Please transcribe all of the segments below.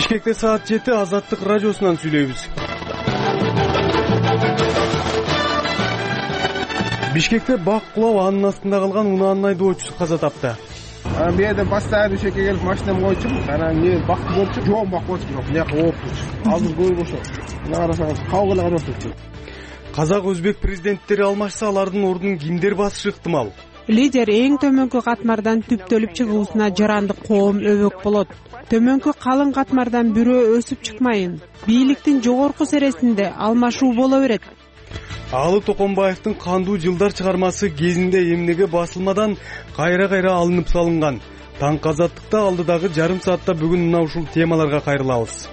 Бишкекте саат 7 Азаттык радиосунан сүйлөйбүз. Бишкекте бак кулап анын астында калган унаанын айдоочусу каза тапты. Бу жерде постоянно ишекке келип машинамды койчумун. Анан бакты болчу, жоон бак болчу, бирок мынакка ооптурчу. Азыр көрүп ошо. Мына карасаңыз кабыл эле карап. Казак өзбек президенттери алмашса, алардын ордун кимдер басышы ыктымал? Лидер эң төмөнкү катмардан түптөлүп чыгуусуна жарандык коом өбөк болот. Төмөнкү калың катмардан бирөө өсүп чыкмайын. Бийликтин жогорку сересинде алмашуу боло берет. Алы Токонбаевдин кандуу жылдар чыгармасы кезинде эмнеге басылмадан кайра алынып салынган. Таң Азаттыкта алдыдагы жарым саатта бүгүн мына ушул темаларга кайрылабыз.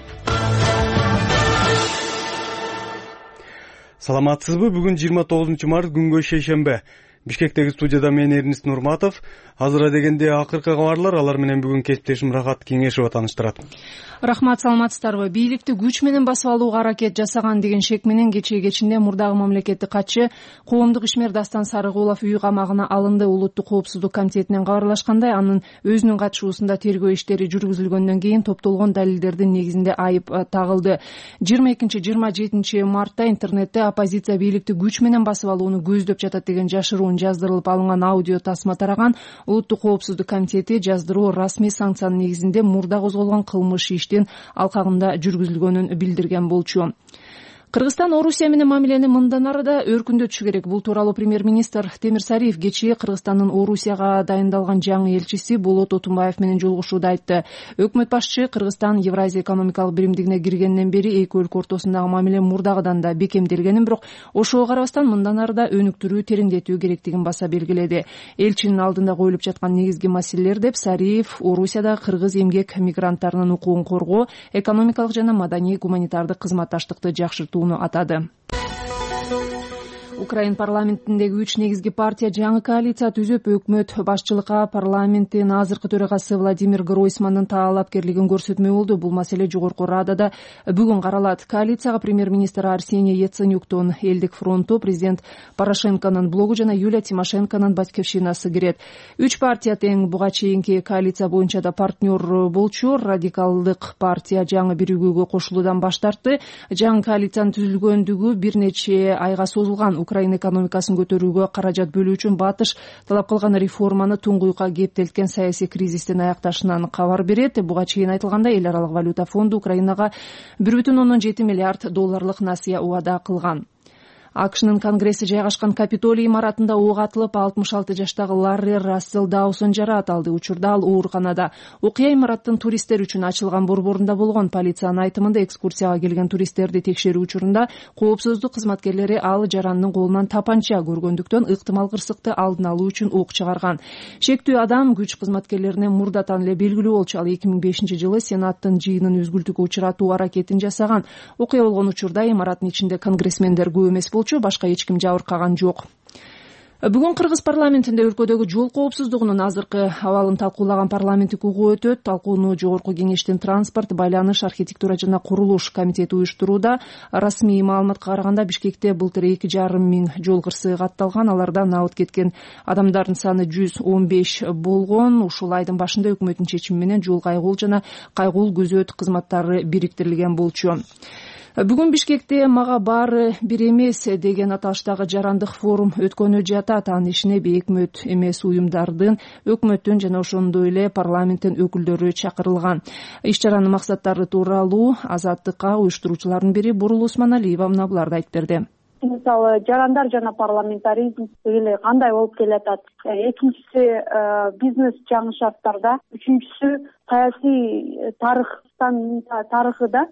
Саламатсызбы? Бүгүн 29 март күнгө шейшембе. Бишкектеги студияда мен Эрнис Нурматов. Азыр дегенде акыркы кабарлар, алар менен бүгүн кесиптешим Рахат Кеңешова тааныштырат. Рахмат, саламатсыздарбы? Бийликти күч менен басып алууга аракет жасаган деген шек менен кечинде мурдагы мамлекеттик катчы коомдук ишмер Дастан Сарыгулов үй камагына алынды. Улуттук коопсуздук комитетинен кабарлашкандай, анын өзүнүн катышуусунда тергөө иштери жүргүзүлгөндөн кийин топтолгон далилдердин негизинде айып тагылды. 22-27 мартта интернетте оппозиция бийликти күч менен басып алууну көздөп жатат деген жашыруун жаздырылып алынган аудио тасма тараган. Улуттук коопсуздук комитети жаздыруу расмий санкциянын негизинде мурда козголгон кылмыш иштин алкагында жүргүзүлгөнүн билдирген болчу. Кыргызстан Орусия менен мамилени мындан ары да өркүндөтүшү керек. Бул тууралуу премьер-министр Темир Сариев кечээ Кыргызстандын Орусияга дайындалган жаңы элчиси Болот Отунбаев менен жолугушууда айтты. Өкмөт башчы Кыргызстан Евразия экономикалык биримдигине киргенден бери эки өлкө ортосундагы мамиле мурдагыдан да бекемделгенин, бирок ошого карабастан мындан ары да өнүктүрүү, тереңдетүү керектигин баса белгиледи. Элчинин алдында коюлуп жаткан негизги маселелер деп Сариев Орусиядагы кыргыз эмгек мигранттарынын укугун коргоо, экономикалык жана маданий гуманитардык кызматташтыкты жакшыртуу атады. Украин парламентиндеги 3 негизги партия жаңы коалиция түзүп, өкмөт башчылыкка парламенттин азыркы төрагасы Владимир Гройсмандын таалапкерлигин көрсөтмөй болду. Бул маселе жогорку радада бүгүн каралат. Коалицияга премьер-министр Арсений Яценюктун Элдик фронту, президент Порошенконун блогу жана Юлия Тимошенконун Батьковщинасы кирет. 3 партия тең буга чейинки коалиция боюнча да партнер болчу. Радикалдык партия жаңы биригүүгө кошулуудан баш тартты. Жаңы коалициянын түзүлгөндүгү бир нече айга созулган. Украин экономикасын көтөрүүгө каражат бөлүү үчүн батыш талап кылган реформаны туңгуйукка кептелткен саясий кризистин аякташынан кабар берет. Буга чейин айтылгандай, Эл аралык валюта фонду Украинага 1,7 миллиард долларлык насыя убада кылган. АКШнын конгресси жайгашкан Капитолий имаратында ок атылып, 66 жаштагы Ларри Рассел Даусон жараат алды. Учурда ал ооруканада. Окуя имараттын туристтер үчүн ачылган борборунда болгон. Полициянын айтымында, экскурсияга келген туристтерди текшерүү учурунда коопсуздук кызматкерлери ал жарандын колунан тапанча көргөндүктөн ыктымал кырсыкты алдын алуу үчүн ок чыгарган. Шектүү адам күч кызматкерлерине мурдатан эле белгилүү болчу. Ал 2005 жылы Сенаттын жыйынын үзгүлтүүгө учуратуу аракетин жасаган. Окуя болгон учурда имараттын ичинде конгрессмендер көп эмес, башка эч ким жабыркаган жок. Бүгүн Кыргыз парламентинде өлкөдөгү жол коопсуздугунун азыркы абалын талкуулаган парламенттик угуу өтөт. Талкууну жогорку кеңештин транспорт, байланыш, архитектура жана курулуш комитети уюштурууда. Расмий маалыматка караганда, Бишкекте былтыр 2,5 миң жол кырсыгы катталган. Алардан абыт кеткен адамдардын саны 115 болгон. Ушул айдын башында өкмөттүн чечими менен жол кайгул жана кайгул күзөт кызматтары бириктирилген болчу. Бүгүн Бишкекте мага баары бир эмес деген аталыштагы жарандык форум өткөнү жатат. Анын ишине өкмөт эмес уюмдардын, өкмөттүн жана ошондой эле парламенттин өкүлдөрү чакырылган. Иш чаранын максаттары тууралуу Азаттыкка уюштуруучулардын бири Бурул Усманалиева мына буларды айтып берди. Мисалы, жарандар жана парламентаризм эле кандай болуп келатат. Экинчиси бизнес жаңы шарттарда, үчүнчүсү саясий тарыхыда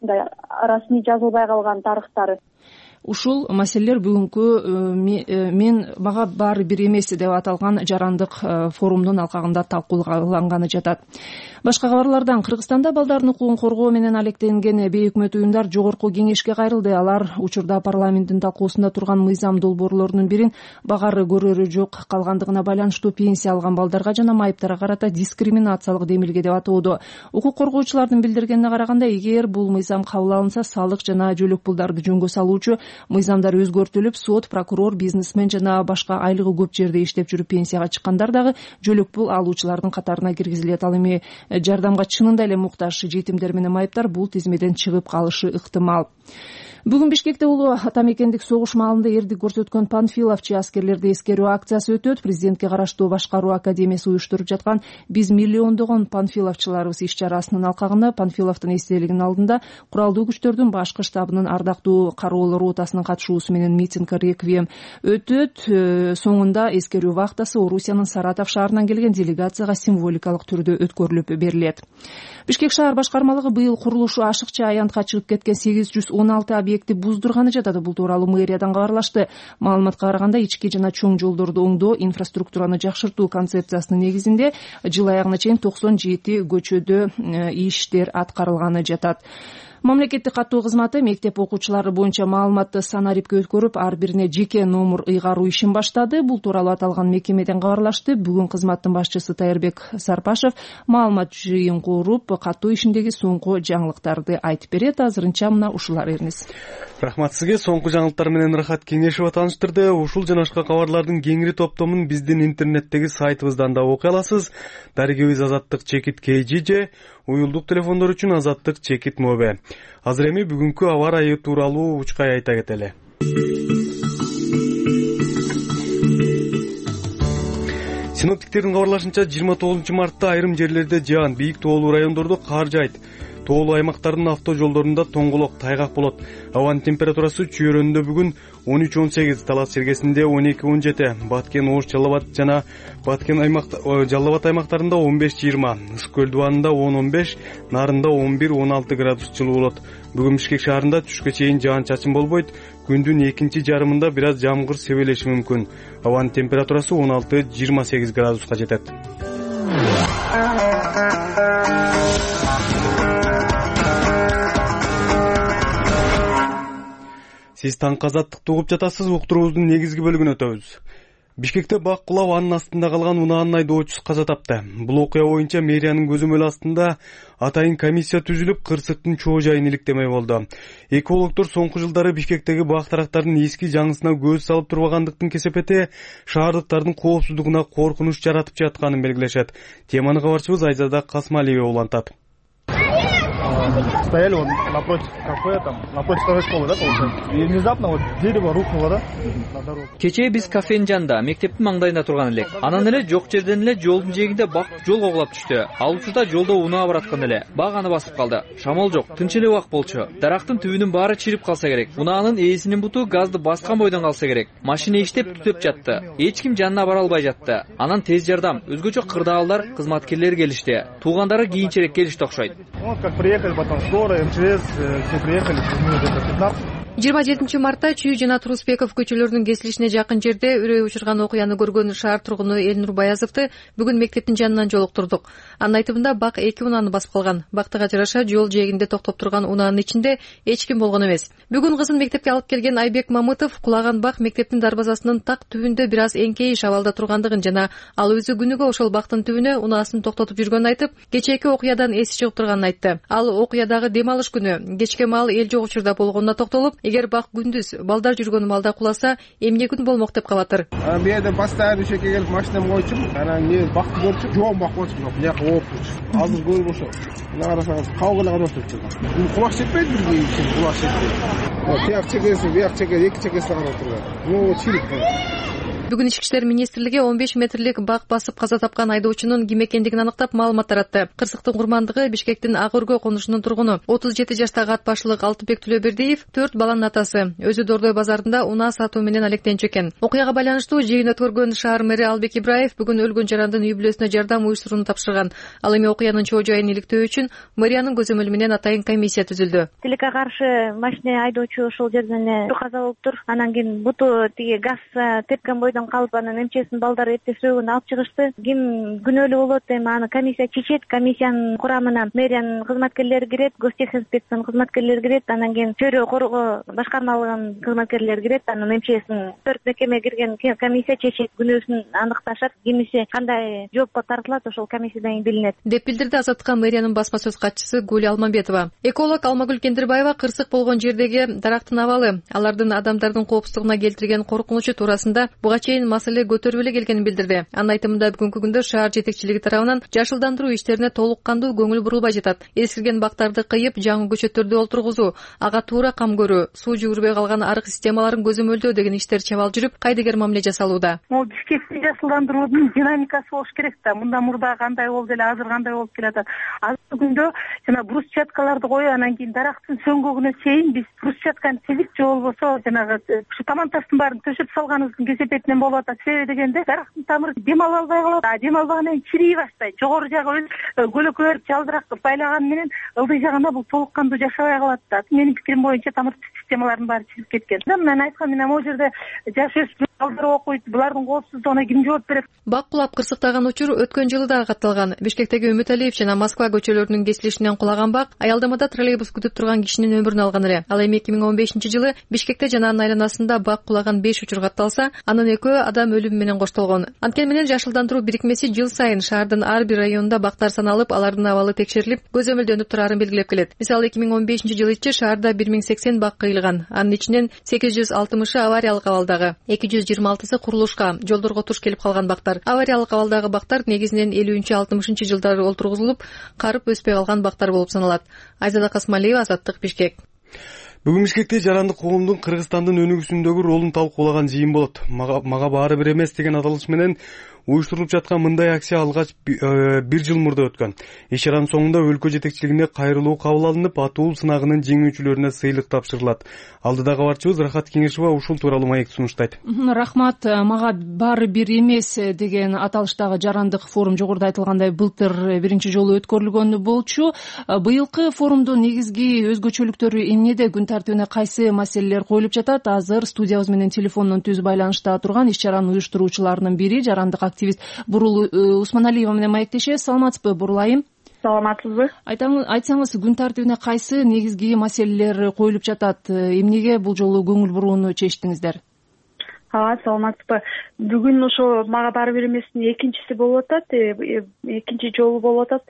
расмий жазылбай калган тарыхтары. Ушул маселелер бүгүнкү мен мага баары бир эмес деп аталган жарандык форумдун алкагында талкууланганы жатат. Башка кабарлардан Кыргызстанда балдардын укугун коргоо менен алектенген бейөкмөт уюмдар жогорку кеңешке кайрылды. Алар учурда парламенттин талкуусунда турган мыйзам долбоорлорунун бирин багары көрөрү жок калгандыгына байланыштуу пенсия алган балдарга жана майыптарга карата дискриминациялык демилге деп атоодо. Укук коргоочулардын билдиргенине караганда, эгер бул мыйзам мыйзам кабыл алынса, салык жана жөлөк пулдарды жөнгө салуучу мыйзамдар өзгөртүлүп, сот, прокурор, бизнесмен жана башка айлыгы көп жерде иштеп жүрүп пенсияга чыккандар дагы жөлөк пул алуучулардын катарына киргизилет. Ал эми жардамга чынында эле муктаж жетимдер менен майыптар бул тизмеден чыгып калышы ыктымал. Бүгүн Бишкекте улуу ата мекендик согуш маалында эрдик көрсөткөн панфиловчу аскерлерди эскерүү акциясы өтөт. Президентке караштуу башкаруу академиясы уюштуруп жаткан «Биз миллиондогон панфиловчуларыбыз» иш чарасынын алкагында панфиловдун эстелигинин алдында куралдуу күчтөрдүн башкы штабынын ардактуу кароолор ротасынын катышуусу менен митинг реквием өтөт. Соңунда эскерүү вахтасы Орусиянын Саратов шаарынан келген делегацияга символикалык түрдө өткөрүлүп берилет. Бишкек шаар башкармалыгы быйыл курулушу ашыкча аянтка чыгып кеткен 816 объекти буздурганы жатат. Бул тууралуу мэриядан кабарлашты. Маалыматка караганда, ички жана чоң жолдорду оңдоо, инфраструктураны жакшыртуу концепциясынын негизинде жыл аягына чейин 97 көчөдө иштер аткарылганы жатат. Мамлекеттик каттоо кызматы мектеп окуучулары боюнча маалыматты санарипке өткөрүп, ар бирине жеке номер ыйгаруу ишин баштады. Бул тууралуу аталган мекемеден кабарлашты. Бүгүн кызматтын башчысы Тайырбек Сарпашев маалымат жыйын куруп, каттоо ишиндеги соңку жаңылыктарды айтып берет. Азырынча мына ушулар эрниз. Рахмат сизге. Соңку жаңылыктар менен Рахат Кеңешева тааныштырды. Ушул жана башка кабарлардын кеңири топтомун биздин интернеттеги сайтыбыздан да окуй аласыз. Дарегибиз Азаттык Чекит КЖЖ, уюлдук телефондор үчүн Азаттык Чекит МОБ. Азыр эми бүгүнкү аба ырайы тууралуу учкай айта кетели. Синоптиктердин кабарлашынча 29 мартта айрым жерлерде жаан, бийик тоолуу райондордо кар жаайт. Тоолуу аймактардын автожолдорунда тоңголок, тайгак болот. Абанын температурасы чүйөрөндө бүгүн 13-18, Талас Сергесинде 12-17, Баткен, Ош, Жалал Абад жана Жалал Абад аймактарында 15-20, Ысык көл дубанында 10-15, Нарында 11-16 градус жылуу болот. Бүгүн Бишкек шаарында түшкө чейин жаан-чачын болбойт. Күндүн экинчи жарымында бир аз жамгыр себелеши мүмкүн. Абанын температурасы 16-28 градуска жетет. Сиз таңкы азаттыкты угуп жатасыз. Уктуруубуздун негизги бөлүгүнө өтөбүз. Бишкекте бак кулап анын астында калган унаанын айдоочусу каза тапты. Бул окуя боюнча мэриянын көзөмөлү астында атайын комиссия түзүлүп, кырсыктын чоо жайын иликтемей болду. Экологдор соңку жылдары Бишкектеги бак тарактардын эски жаңысына көз салып турбагандыктын кесепети шаардыктардын коопсуздугуна коркунуч жаратып жатканын белгилешет. Теманы кабарчыбыз Айзада Касмалиева улантат. Стояли вот напротив кафе, там, напротив второй школы, да, получается? И внезапно вот дерево рухнуло, да, на дорогу. Кечээ биз кафенин жанында, мектептин маңдайында турган элек. Анан эле жок жерден эле жолдун жээгинде бак жол когулап түштү. Ал учурда жолдо унаа бараткан эле. Бак аны басып калды. Шамал жок, тынч эле бак болчу. Дарактын түбүнүн баары чирип калса керек. Унаанын ээсинин буту газды баскан бойдон калса керек. Машина иштеп түтөп жатты. Эч ким жанына бара албай жатты. Анан тез жардам, өзгөчө кырдаалдар, кызматкерлер келишти. Туугандары кийинчерээк келишти окшойт. Вот как приехали, потом скорая, МЧС, все приехали, минут где-то 15. 27 мартта Чүй жана Турусбеков көчөлөрүнүн кесилишине жакын жерде үрөй учурган окуяны көргөн шаар тургуну Элнур Баязовду бүгүн мектептин жанынан жолуктурдук. Анын айтымында бак 2 унааны басып калган. Бактыга жараша жол жээгинде токтоп турган унаанын ичинде эч ким болгон эмес. Бүгүн кызын мектепке алып келген Айбек Мамытов кулаган бак мектептин дарбазасынын так түбүндө бир аз эңкейиш абалда тургандыгын жана ал өзү күнүгө ошол бактын түбүнө унаасын токтотуп жүргөнүн айтып, кечээки окуядан эси чыгып турганын айтты. Ал окуядагы дем алыш күнү кечке маал эл жок учурда болгонуна токтолуп, эгер бак күндүз балдар жүргөн маалда куласа, эмне күн болмок деп калатыр. Бу жерде постоянно ишекке келип машинамды койчумун. Анан не бакты көрчүм, жоон бак болчу, бирок бияка ооп турчу. Азыр көрүп ошо. Мына карасаңыз, калгылаган өтүп турган. Бул кулак жетпейди бизге, кулак жетпейди. Тияк чекеси, бияк чекеси, эки чекеси гана турган. Ну, чирип. Бүгүн Ички иштер министрлиги 15 метрлик бак басып каза тапкан айдоочунун ким экендигин аныктап маалымат таратты. Кырсыктын курмандыгы Бишкектин Ак өргө конушунун тургуну 37 жаштагы ат башылык Алтынбек Түлөбердиев 4 баланын атасы. Өзү Дордой базарында унаа сатуу менен алектенчү экен. Окуяга байланыштуу жыйын өткөргөн шаар мэри Албек Ибраев бүгүн өлгөн жарандын үй бүлөсүнө жардам уюштурууну тапшырган. Ал эми окуянын чоо жайын иликтөө үчүн мэриянын көзөмөлү менен атайын комиссия түзүлдү. Тилекке каршы машина айдоочу ошол жерден эле каза болуптур. Анан кийин буту тиги газ тепкен бойдон комиссиядан калып анан МЧСтин балдары эртесирөөгүн алып чыгышты. Ким күнөөлүү болот, эми аны комиссия чечет. Комиссиянын курамына мэриянын кызматкерлери кирет, гостехинспекциянын кызматкерлери кирет, анан кийин чөйрө коргоо башкармалыгынын кызматкерлери кирет. Анан МЧСтин 4 мекеме кирген комиссия чечет, күнөөсүн аныкташат. Кимиси кандай жоопко тартылат, ошол комиссиядан кийин билинет, деп билдирди Азаттыкка мэриянын басма сөз катчысы Гүл Алмамбетова. Эколог Алмагүл Кендирбаева кырсык болгон жердеги дарактын абалы, алардын адамдардын коопсуздугуна келтирген коркунучу туурасында буга чейин маселе көтөрүп эле келгенин билдирди. Анын айтымында бүгүнкү күндө шаар жетекчилиги тарабынан жашылдандыруу иштерине толук кандуу көңүл бурулбай жатат. Эскирген бактарды кыйып, жаңы көчөттөрдү олтургузуу, ага туура кам көрүү, суу жүгүрбөй калган арык системаларын көзөмөлдөө деген иштер чабал жүрүп, кайдыгер мамиле жасалууда. Могу Бишкектин жашылдандыруунун динамикасы болуш керек да. Мында мурда кандай болду эле, азыр кандай болуп келатат. Азыркы күндө жана брусчаткаларды коюп, анан кийин дарактын сөңгөгүнө чейин биз брусчатканы тизип же болбосо жанагы ушу таманташтын баарын төшөп салганыбыздын кесепетинен болуп атат. Себеби дегенде дарактын тамыры дем ала албай калат. Дем албагандан кийин чирий баштайт. Жогору жагы көлөкөлөр жалдырак байлаганы менен ылдый жагында бул толук кандуу жашабай калат да. Менин пикирим боюнча тамыр системаларынын баары чирип кеткен. Мен айткан менен могу жерде жаш өспүрүм балдар окуйт, булардын коопсуздугуна ким жооп берет? Бак кулап кырсыктаган учур өткөн жылы да катталган. Бишкектеги Үмүталиев жана Москва көчөлөрүнүн кесилишинен кулаган бак аялдамада троллейбус күтүп турган кишинин өмүрүн алган эле. Ал эми 2015-жылы Бишкекте жана анын айланасында бак кулаган 5 учур катталса, анын 2 адам өлүмү менен коштолгон. Анткени менен жашылдандыруу бирикмеси жыл сайын шаардын ар бир районунда бактар саналып, алардын абалы текшерилип, көзөмөлдөнүп турарын белгилеп келет. Мисалы 2015-жылы ичи шаарда 1080 бак кыйылган. Анын ичинен 860-ы авариялык абалдагы, 226-сы курулушка, жолдорго туш келип калган бактар. Авариялык абалдагы бактар негизинен 50-60 жылдары олтургузулуп, карып өспөй калган бактар болуп саналат. Айзада Касмалиева, Азаттык, Бишкек. Бүгүн Бишкекте жарандык коомдун Кыргызстандын өнүгүүсүндөгү ролун талкуулаган жыйын болот. Мага баары бир эмес деген аталыш менен уюштурулуп жаткан мындай акция алгач 1 жыл мурда өткөн. Иш-чаранын соңунда өлкө жетекчилигине кайрылуу кабыл алынып, атуу сынагынын жеңүүчүлөрүнө сыйлык тапшырылат. Алдыда кабарчыбыз Рахат Кеңешова ушул тууралуу маек сунуштайт. Рахмат. Мага баары бир эмес деген аталыштагы жарандык форум жогоруда айтылгандай былтыр биринчи жолу өткөрүлгөн болчу. Быйылкы форумдун негизги өзгөчөлүктөрү эмнеде, күн тартибине кайсы маселелер коюлуп жатат? Азыр студиябыз менен телефондон түз байланышта турган иш-чаранын уюштуруучуларынын бири, жарандык активист Бурул Усманалиева менен маектешебиз. Саламатсызбы, Бурулайым? Саламатсызбы. Айтсаңыз, күн тартибине кайсы негизги маселелер коюлуп жатат? Эмнеге бул жолу көңүл бурууну чечтиңиздер? Саламатсызбы. Бүгүн ошо мага баары бир эместин экинчиси болуп атат. Экинчи жолу болуп атат.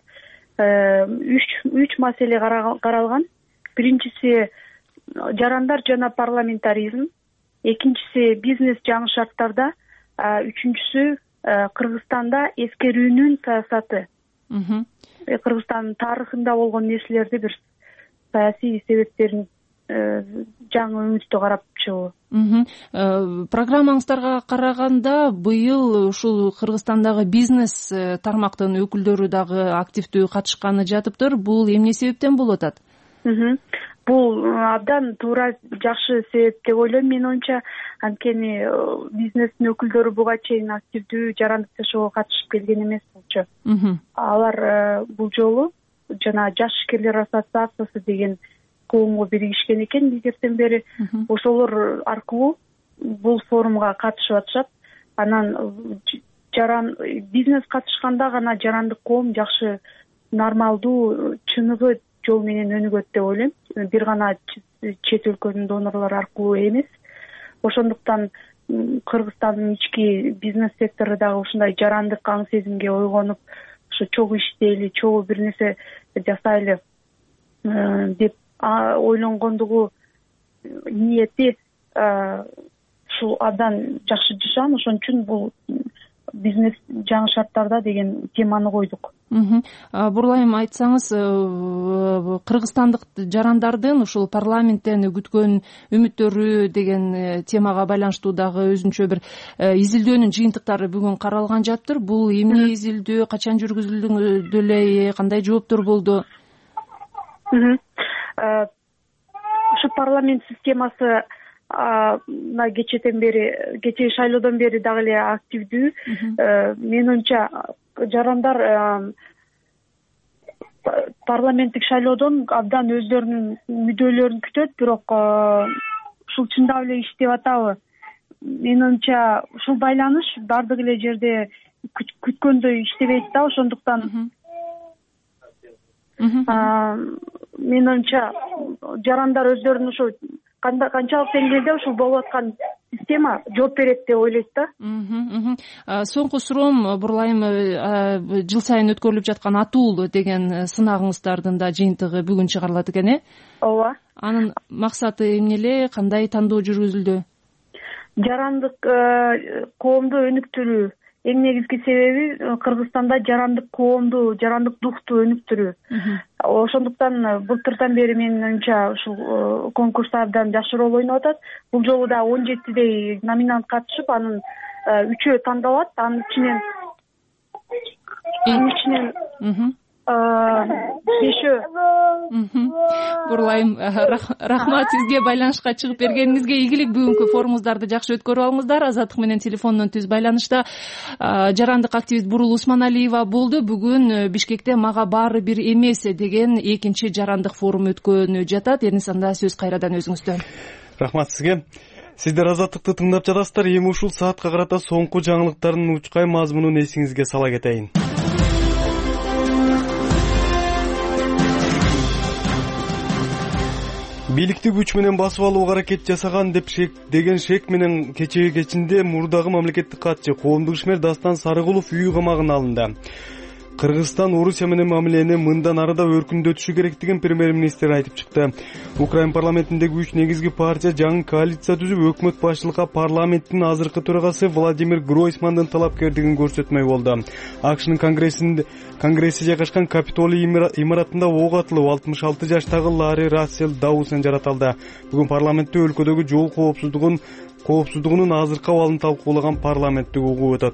3 маселе каралган. Биринчиси жарандар жана парламентаризм, экинчиси бизнес жаңы шарттарда, үчүнчүсү Кыргызстанда эскерүүнүн саясаты. Кыргызстандын тарыхында болгон нерселерди бир саясий себептерин жаңы үмүттө карап чыгуу. Программаңыздарга караганда быйыл ушул Кыргызстандагы бизнес тармактын өкүлдөрү дагы активдүү катышканы жатыптыр. Бул эмне себептен болуп атат? Бул абдан туура, жакшы себеп деп ойлойм менин оюмча. Анткени бизнестин өкүлдөрү буга чейин активдүү жарандык жашоого катышып келген эмес болчу. Алар бул жолу жана жаш ишкерлер ассоциациясы деген коомго биригишкен экен бизерден бери. Ошолор аркылуу бул форумга катышып атышат. Анан бизнес катышканда гана жарандык коом жакшы, нормалдуу, чыныгы жол менен өнүгөт деп ойлойм. Бир гана чет өлкөнүн донорлору аркылуу эмес. Ошондуктан Кыргызстандын ички бизнес сектору дагы ушундай жарандык аң сезимге ойгонуп, ушу чогуу иштейли, чогуу бир нерсе жасайлы деп ойлонгондугу ниети ушул абдан жакшы жашан. Ошон үчүн бул бизнес жаңы шарттарда деген теманы койдук. Бурулайым, айтсаңыз, кыргызстандык жарандардын ушул парламенттен күткөн үмүттөрү деген темага байланыштуу дагы өзүнчө бир изилдөөнүн жыйынтыктары бүгүн каралган жатыр. Бул эмне изилдөө, качан жүргүзүлдү эле, кандай жооптор болду? Ушу парламент системасы кечээ шайлоодон бери дагы эле активдүү. Менин оюмча жарандар парламенттик шайлоодон абдан өздөрүнүн мүддөөлөрүн күтөт, бирок ушул чындап эле иштеп атабы? менин оюмча ушул байланыш баардык эле жерде күткөндөй иштебейт да, ошондуктан менин оюмча жарандар өздөрүнүн ушу канчалык деңгээлде ушул болуп аткан система жооп берет деп ойлойт да. Соңку суроом Бурлайым, жыл сайын өткөрүлүп жаткан Атул деген сынагыңыздардын да жыйынтыгы бүгүн чыгарылат экен, Ооба. Анын максаты эмне эле, кандай тандоо жүргүзүлдү? Жарандык коомду өнүктүрүү. Эң негизги себеби Кыргызстанда жарандык коомду, жарандык духту өнүктүрүү. Ошондуктан былтырдан бери менин оюмча ушул конкурста абдан жакшы роль ойноп атат. Бул жолу да 17дей номинант катышып, анын 3-өө тандалат. Анын ичинен 5-өө. Бурлайым, рахмат сизге байланышка чыгып бергениңизге. Ийгилик, бүгүнкү форумуңуздарды жакшы өткөрүп алыңыздар. Азаттык менен телефондон түз байланышта жарандык активист Бурул Усманалиева болду. Бүгүн Бишкекте мага баары бир эмес деген экинчи жарандык форум өткөнү жатат. Эрнисанда сөз кайрадан өзүңүздө. Рахмат сизге. Сиздер Азаттыкты тыңдап жатасыздар. Эми ушул саатка карата соңку жаңылыктардын учкай мазмунун эсиңизге сала кетейин. Бийликти күч менен басып алууга аракет жасаган деген шек менен кечеги кечинде мурдагы мамлекеттик катчы коомдук ишмер Дастан Сарыгулов үй камагына алынды. Кыргызстан Орусия менен мамилени мындан арыда өркүндөтүшү керектигин премьер-министр айтып чыкты. Украин парламентиндеги 3 негизги партия жаңы коалиция түзүп, өкмөт башчылыкка парламенттин азыркы төрагасы Владимир Гройсмандын талапкерлигин көрсөтмөй болду. АКШнын конгресси жайгашкан Капитолий имаратында ок атылып 66 жаштагы Ларри Рассел Даусен жаратылды. Бүгүн парламентте өлкөдөгү жол коопсуздугунун азыркы абалын талкуулаган парламенттик угуу өтөт.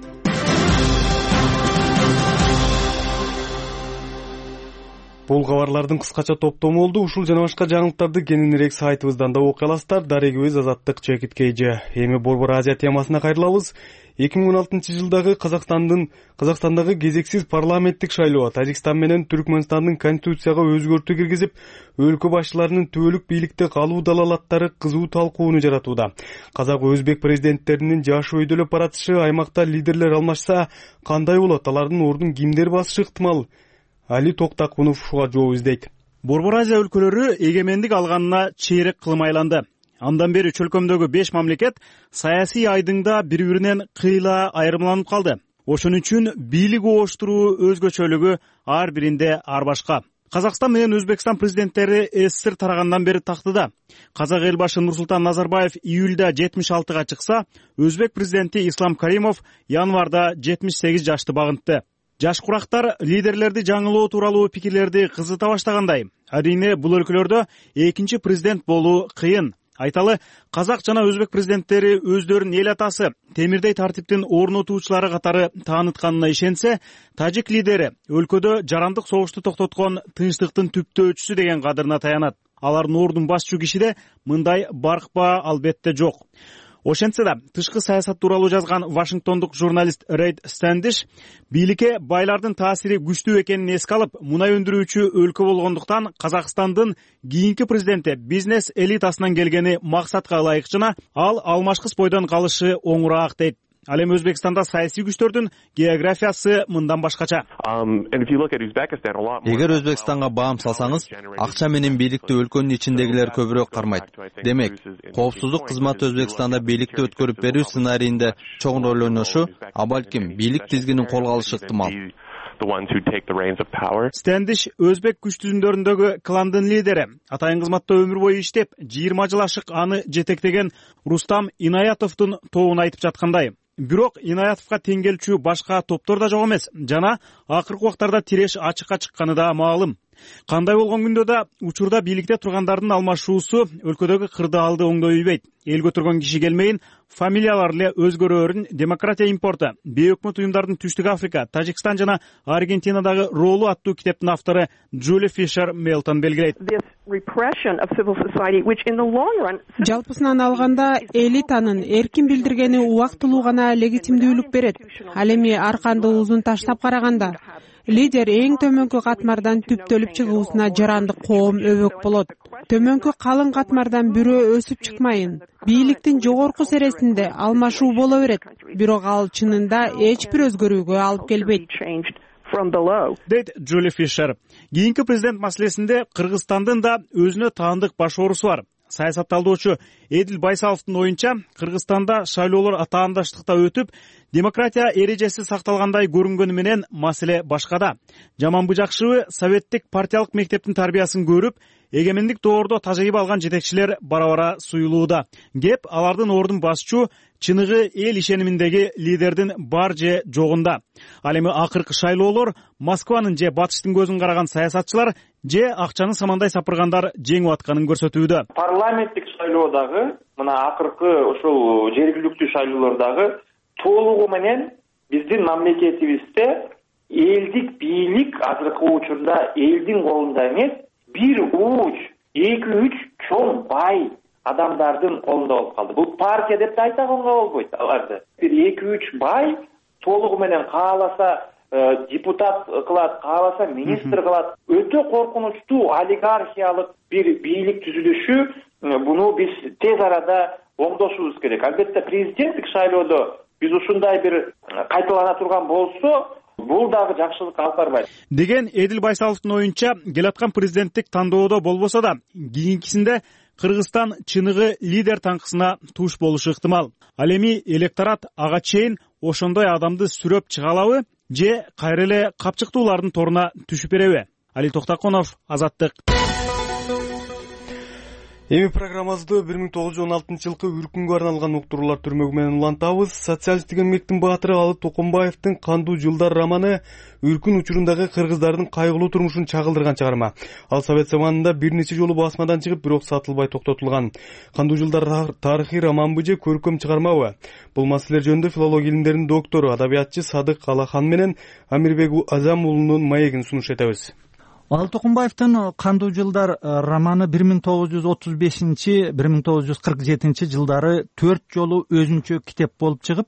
Бул кабарлардын кыскача топтому болду. Ушул жана башка жаңылыктарды кененирээк сайтыбыздан да окуй аласыздар. Дарегибиз Азаттык ЧКТ. Эми Борбор Азия темасына кайрылабыз. 2016 жылдагы Казакстандагы кезексиз парламенттик шайлоо Тажикстан менен Түркмөнстандын конституцияга өзгөртүү киргизип, өлкө башчыларынын төөлүк бийликте калуу далалаттары кызуу талкууну жаратууда. Казак өзбек президенттеринин жашы өйдөлөп баратышы, аймакта лидерлер алмашса кандай болот? Алардын ордун кимдер басышы ыктымал? Али Токтакунов ушуга жооп издейт. Борбор Азия өлкөлөрү эгемендик алганына чейрек кылым айланды. Андан бери чөлкөмдөгү 5 мамлекет саясий айдыңда бири-биринен кыйла айырмаланып калды. Ошон үчүн бийлик ооштуруу өзгөчөлүгү ар биринде ар башка. Казакстан менен Өзбекстан президенттери СССР тарагандан бери тактыда. Казак эл башы Нурсултан Назарбаев июлда 76-га чыкса, Өзбек президенти Ислам Каримов январда 78 жашты багынтты. Жаш курактар лидерлерди жаңылоо тууралуу пикирлерди кызыта баштагандай. Арийне бул өлкөлөрдө экинчи президент болуу кыйын. Айталы, казак жана өзбек президенттери өздөрүнүн эл атасы, темирдей тартиптин орнотуучулары катары таанытканына ишенсе, тажик лидери өлкөдө жарандык согушту токтоткон тынчтыктын түптөөчүсү деген кадырына таянат. Алардын ордун басчу кишиде мындай баркпа албетте жок. Ошентсе да, тышкы саясат тууралуу жазган Вашингтондук журналист Рейд Стэндиш бийликке байлардын таасири күчтүү экенин эске алып, мунай өндүрүүчү өлкө болгондуктан Казакстандын кийинки президенти бизнес элитасынан келгени максатка ылайык жана ал алмашкыс бойдон калышы оңураак дейт. Ал эми Өзбекстанда саясий күчтөрдүн географиясы мындан башкача. Эгер Өзбекстанга баам салсаңыз, акча менен бийликти өлкөнүн ичиндегилер көбүрөөк кармайт. Демек, коопсуздук кызматы Өзбекстанда бийликти өткөрүп берүү сценарийинде чоң роль ойношу, а балким бийлик тизгинин колго алышы ыктымал. Стэндиш өзбек күч түзүмдөрүндөгү кландын лидери, атайын кызматта өмүр бою иштеп, 20 жыл ашык аны жетектеген Рустам Инаятовдун тобун айтып жаткандай. Бирок Инаятовго тең келчү башка топтор да жок эмес жана акыркы убактарда тиреш ачыкка чыкканы да маалым. Кандай болгон күндө да учурда бийликте тургандардын алмашуусу өлкөдөгү кырдаалды оңдой ийбейт. Эл көтөргөн киши келмейин, фамилиялар эле өзгөрөөрүн, демократия импорту, бейөкмөт уюмдардын Түштүк Африка, Тажикстан жана Аргентинадагы ролу аттуу китептин автору Джули Фишер Мелтон белгилейт. Жалпысынан алганда элитанын эркин билдиргени убактылуу гана легитимдүүлүк берет. Ал эми арканды узун таштап караганда Лидер эң төмөнкү катмардан түптөлүп чыгуусуна жаранды коом өбөк болот. Төмөнкү калың катмардан бирөө өсүп чыкмайын. Бийликтин жогорку сересинде алмашуу боло берет, бирок ал чынында эч бир өзгөрүүгө алып келбейт, дейт Джули Фишер. Кийинки президент маселесинде Кыргызстандын да өзүнө таандык баш оорусу бар. Саясатталдоочу Эдил Байсаловдун оюнча, Кыргызстанда шайлоолор атаандаштыкта өтүп, демократия эрежеси сакталгандай көрүнгөнү менен маселе башкада. Жаманбы жакшыбы советтик партиялык мектептин тарбиясын көрүп, эгемендик доордо тажайып алган жетекчилер бара-бара суюлууда. Кеп алардын ордун басчу чыныгы эл ишениминдеги лидердин бар же жогунда. Ал эми акыркы шайлоолор Москванын же батыштын көзүн караган саясатчылар же акчаны самандай сапыргандар жеңип атканын көрсөтүүдө. Парламенттик шайлоодагы, мына акыркы ошол жергиликтүү шайлоолордогу толугу менен биздин мамлекетибизде элдик бийлик азыркы учурда элдин колунда эмес, бир уч, 2-3 чоң бай адамдардын колунда болуп калды. Бул партия деп да айтганга болбойт аларды. Бир 2-3 бай толугу менен кааласа депутат кылат, кааласа министр кылат. Өтө коркунучтуу олигархиялык бир бийлик түзүлүшү, буну биз тез арада оңдошубуз керек. Албетте президенттик шайлоодо биз ушундай бир кайталана турган болсо, бул дагы жакшылыкка алып барбайт. Деген Эдил Байсаловдун оюнча, келаткан президенттик тандоодо болбосо да, кийинкисинде Кыргызстан чыныгы лидер таңкысына туш болушу ыктымал. Ал эми электорат ага чейин ошондой адамды сүрөп чыга алабы же кайра эле капчыктуулардын торуна түшүп береби? Али Токтаконов, Азаттык. Эми программабызды 1916 жылкы үркүнгө арналган уктуруулар түрмөгү менен улантабыз. Социалисттик эмгектин баатыры Алы Токомбаевдин Кандуу жылдар романы үркүн учурундагы кыргыздардын кайгылуу турмушун чагылдырган чыгарма. Ал совет заманында бир нече жолу басмадан чыгып, бирок сатылбай токтотулган. Кандуу жылдар тарыхый романбы же көркөм чыгармабы? Бул маселелер жөнүндө филология илимдеринин доктору, адабиятчы Садык Алахан менен Амирбек Азам уулунун маегин сунуш этебиз. Алы Токомбаевдин Кандуу жылдар романы 1935-1947 жылдары 4 жолу өзүнчө китеп болуп чыгып,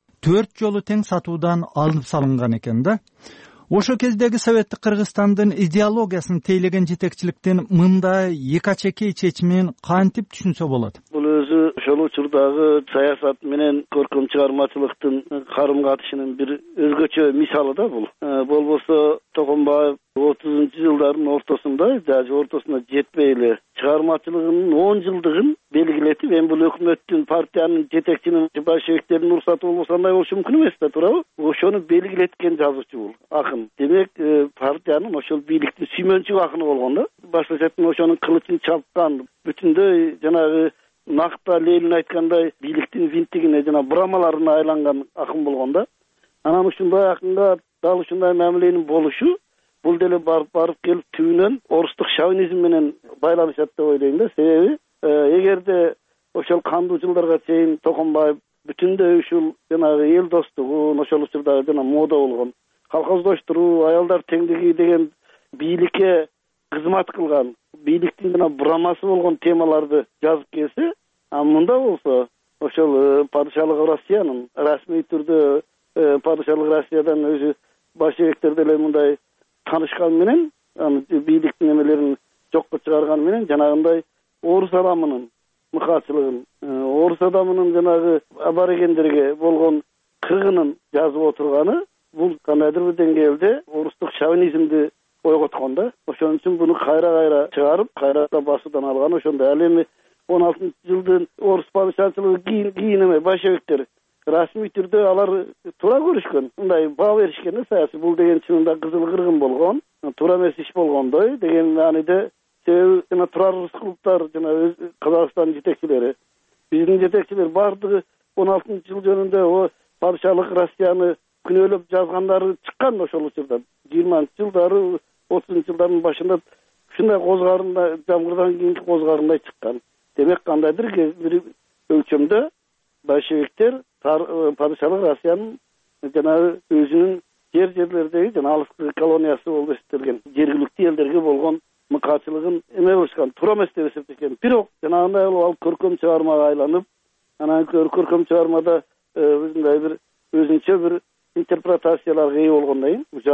4 жолу тең сатуудан алынып салынган экен да. Ошо кездеги советтик Кыргызстандын идеологиясын тейлеген жетекчиликтин мындай эки ачекей чечимин кантип түшүнсө болот? Бул өзү ошол учурдагы саясат менен көркөм чыгармачылыктын карым катышынын бир өзгөчө мисалы да бул. Болбосо Токомбаев 30-жылдардын ортосунда, даже ортосуна жетпей эле чыгармачылыгынын 10 жылдыгын белгилетип, эми бул өкмөттүн, партиянын, жетекчинин, большевиктердин уруксаты болбосо андай болушу мүмкүн эмес да, туурабы? Ошону белгилеткен жазуучу бул, акын. Демек, партиянын ошол бийликтин сүймөнчүк акыны болгон да. Башкача айтканда, ошонун кылычын чапкан, бүтүндөй жанагы накта Ленин айткандай бийликтин винтигине жана бурамаларына айланган акын болгон да. Анан ушундай акынга дал ушундай мамиленин болушу, бул деле барып келип түбүнөн орустук шовинизм менен байланышат деп ойлойм да. Себеби эгерде ошол Кандуу жылдарга чейин Токомбаев бүтүндөй ушул жанагы эл достугун, ошол учурда жана мода болгон колхоздоштуруу, аялдар теңдиги деген бийликке кызмат кылган, бийликтин жана бурамасы болгон темаларды жазып келсе, мында болсо ошол падышалык Россиянын расмий түрдө падышалык Россиядан өзү большевиктер деле мындай таанышкан менен, бийликтин эмелерин жокко чыгарган менен жанагындай орус адамынын мыкаачылыгын, орус адамынын жанагы аборигендерге болгон кыргынын жазып отурганы, бул кандайдыр бир деңгээлде орустук шовинизмди ойготкон да. Ошон үчүн буну кайра чыгарып, кайра басуудан алган. Ошондой ал эми 16-жылдын орус падышачылыгы кийин эме большевиктер расмий түрдө алар туура көрүшкөн, мындай баа беришкен саясий. Бул деген чынында кызыл кыргын болгон, туура эмес иш болгондой деген мааниде. Себеби жана Турар Рыскуловдор жана Казакстан жетекчилери, биздин жетекчилер бардыгы 16-жыл жөнүндө о падышалык Россияны күнөөлөп жазгандары чыккан ошол учурда. 20-жылдары, 30-жылдардын башында ушундай козгарында, жамгырдан кийинки козгарындай чыккан. Демек кандайдыр бир өлчөмдө большевиктер падышалык Россиянын жана өзүнүн жерлердеги жана алыскы колониясы болуп эсептелген жергиликтүү элдерге болгон мыкаачылыгын эме болушкан, туура эмес деп эсептешкен. Бирок жанагындай ал көркөм чыгармага айланып, анан көркөм чыгармада мындай бир өзүнчө бир интерпретацияларга ээ болгондон кийин,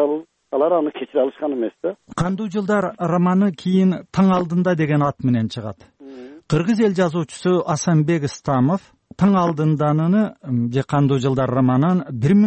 алар аны кечире алышкан эмес да. Кандуу жылдар романы кийин таң алдында деген ат менен чыгат. Кыргыз эл жазуучусу Асанбек Истамов таң алдынданыны же кандуу жылдар романын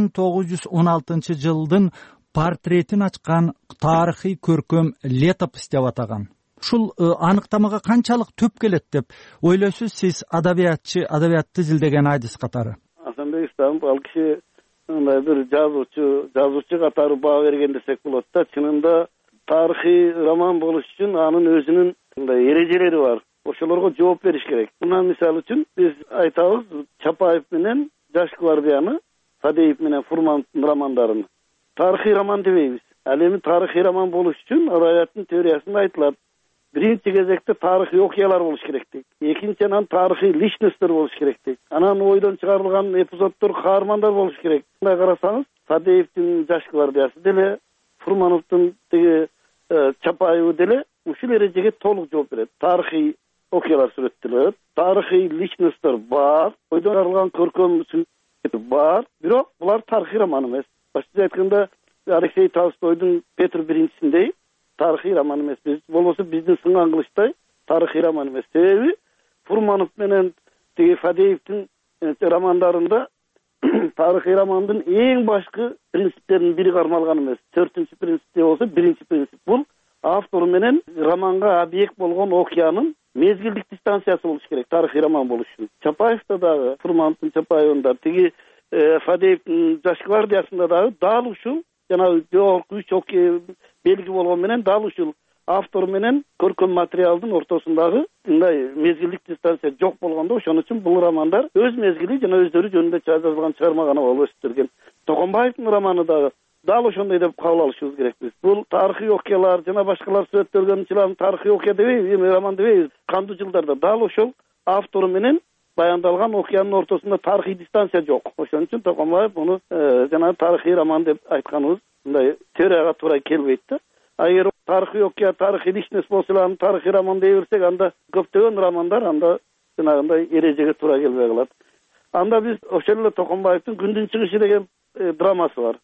1916 жылдын портретин ачкан тарыхый көркөм летопись деп атаган. Ушул аныктамага канчалык төп келет деп ойлойсуз сиз, адабиятты изилдеген айдыс катары? Асанбек Истамов ал киши мындай бир жазуучу катары баа берген десек болот да. Чынында тарыхый роман болуш үчүн анын өзүнүн мындай эрежелери бар. Ошолорго жооп бериш керек. Мына мисалы үчүн биз айтабыз Чапаев менен Жаш гвардияны, Фадеев менен Фурмановдун романдарын тарыхый роман дебейбиз. Ал эми тарыхый роман болуш үчүн адабияттын теориясында айтылат. Биринчи кезекте тарыхый окуялар болуш керек дейт. Экинчи анан тарыхый личносттор болуш керек дейт. Анан ойдон чыгарылган эпизоддор, каармандар болуш керек. Мындай карасаңыз, Фадеевдин Жаш гвардиясы деле, Фурмановдун тиги Чапаевы деле ушул эрежеге толук жооп берет. Тарыхый окуялар сүрөттөлөт, тарыхый личносттор бар, ойдон чыгарылган көркөм сүрөт бар, бирок булар тарыхый роман эмес. Башкача айтканда, Алексей Толстойдун Петр биринчисиндей тарыхый роман эмес. Болбосо биздин сынган кылычтай тарыхый роман эмес. Себеби Фурманов менен тиги Фадеевдин романдарында тарыхый романдын эң башкы принциптеринин бири кармалган эмес. 4-чү принципте болсо, 1-чи принцип бул автор менен романга объект болгон окуянын мезгилдик дистанциясы болуш керек тарыхый роман болуш үчүн. Чапаевда дагы, Фурмановдун Чапаевында, тиги Фадеевдин Жаш гвардиясында дагы дал ушул жанагы жогорку 3 окуя белги болгон менен дал ушул автор менен көркөм материалдын ортосундагы мындай мезгилдик дистанция жок болгондо, ошон үчүн бул романдар өз мезгили жана өздөрү жөнүндө жазылган чыгарма гана болуп өстүргөн. Токонбаевдин романы дагы дал ошондой деп кабыл алышыбыз керекпиз. Бул тарыхый окуялар жана башкалар сүрөттөлгөн чылам тарыхый окуя дебейбиз, эми роман дебейбиз. Кандуу жылдарда дал ошол автору менен баяндалган окуянын ортосунда тарыхый дистанция жок. Ошон үчүн Токонбаев муну жана тарыхый роман деп айтканыбыз мындай теорияга туура келбейт да. Эгер тарыхый окуя, тарыхый личность болсо эле аны тарыхый роман дей берсек, анда көптөгөн романдар анда жанагындай эрежеге туура келбей калат. Анда биз ошол эле Токонбаевдин Күндүн чыгышы деген драмасы бар.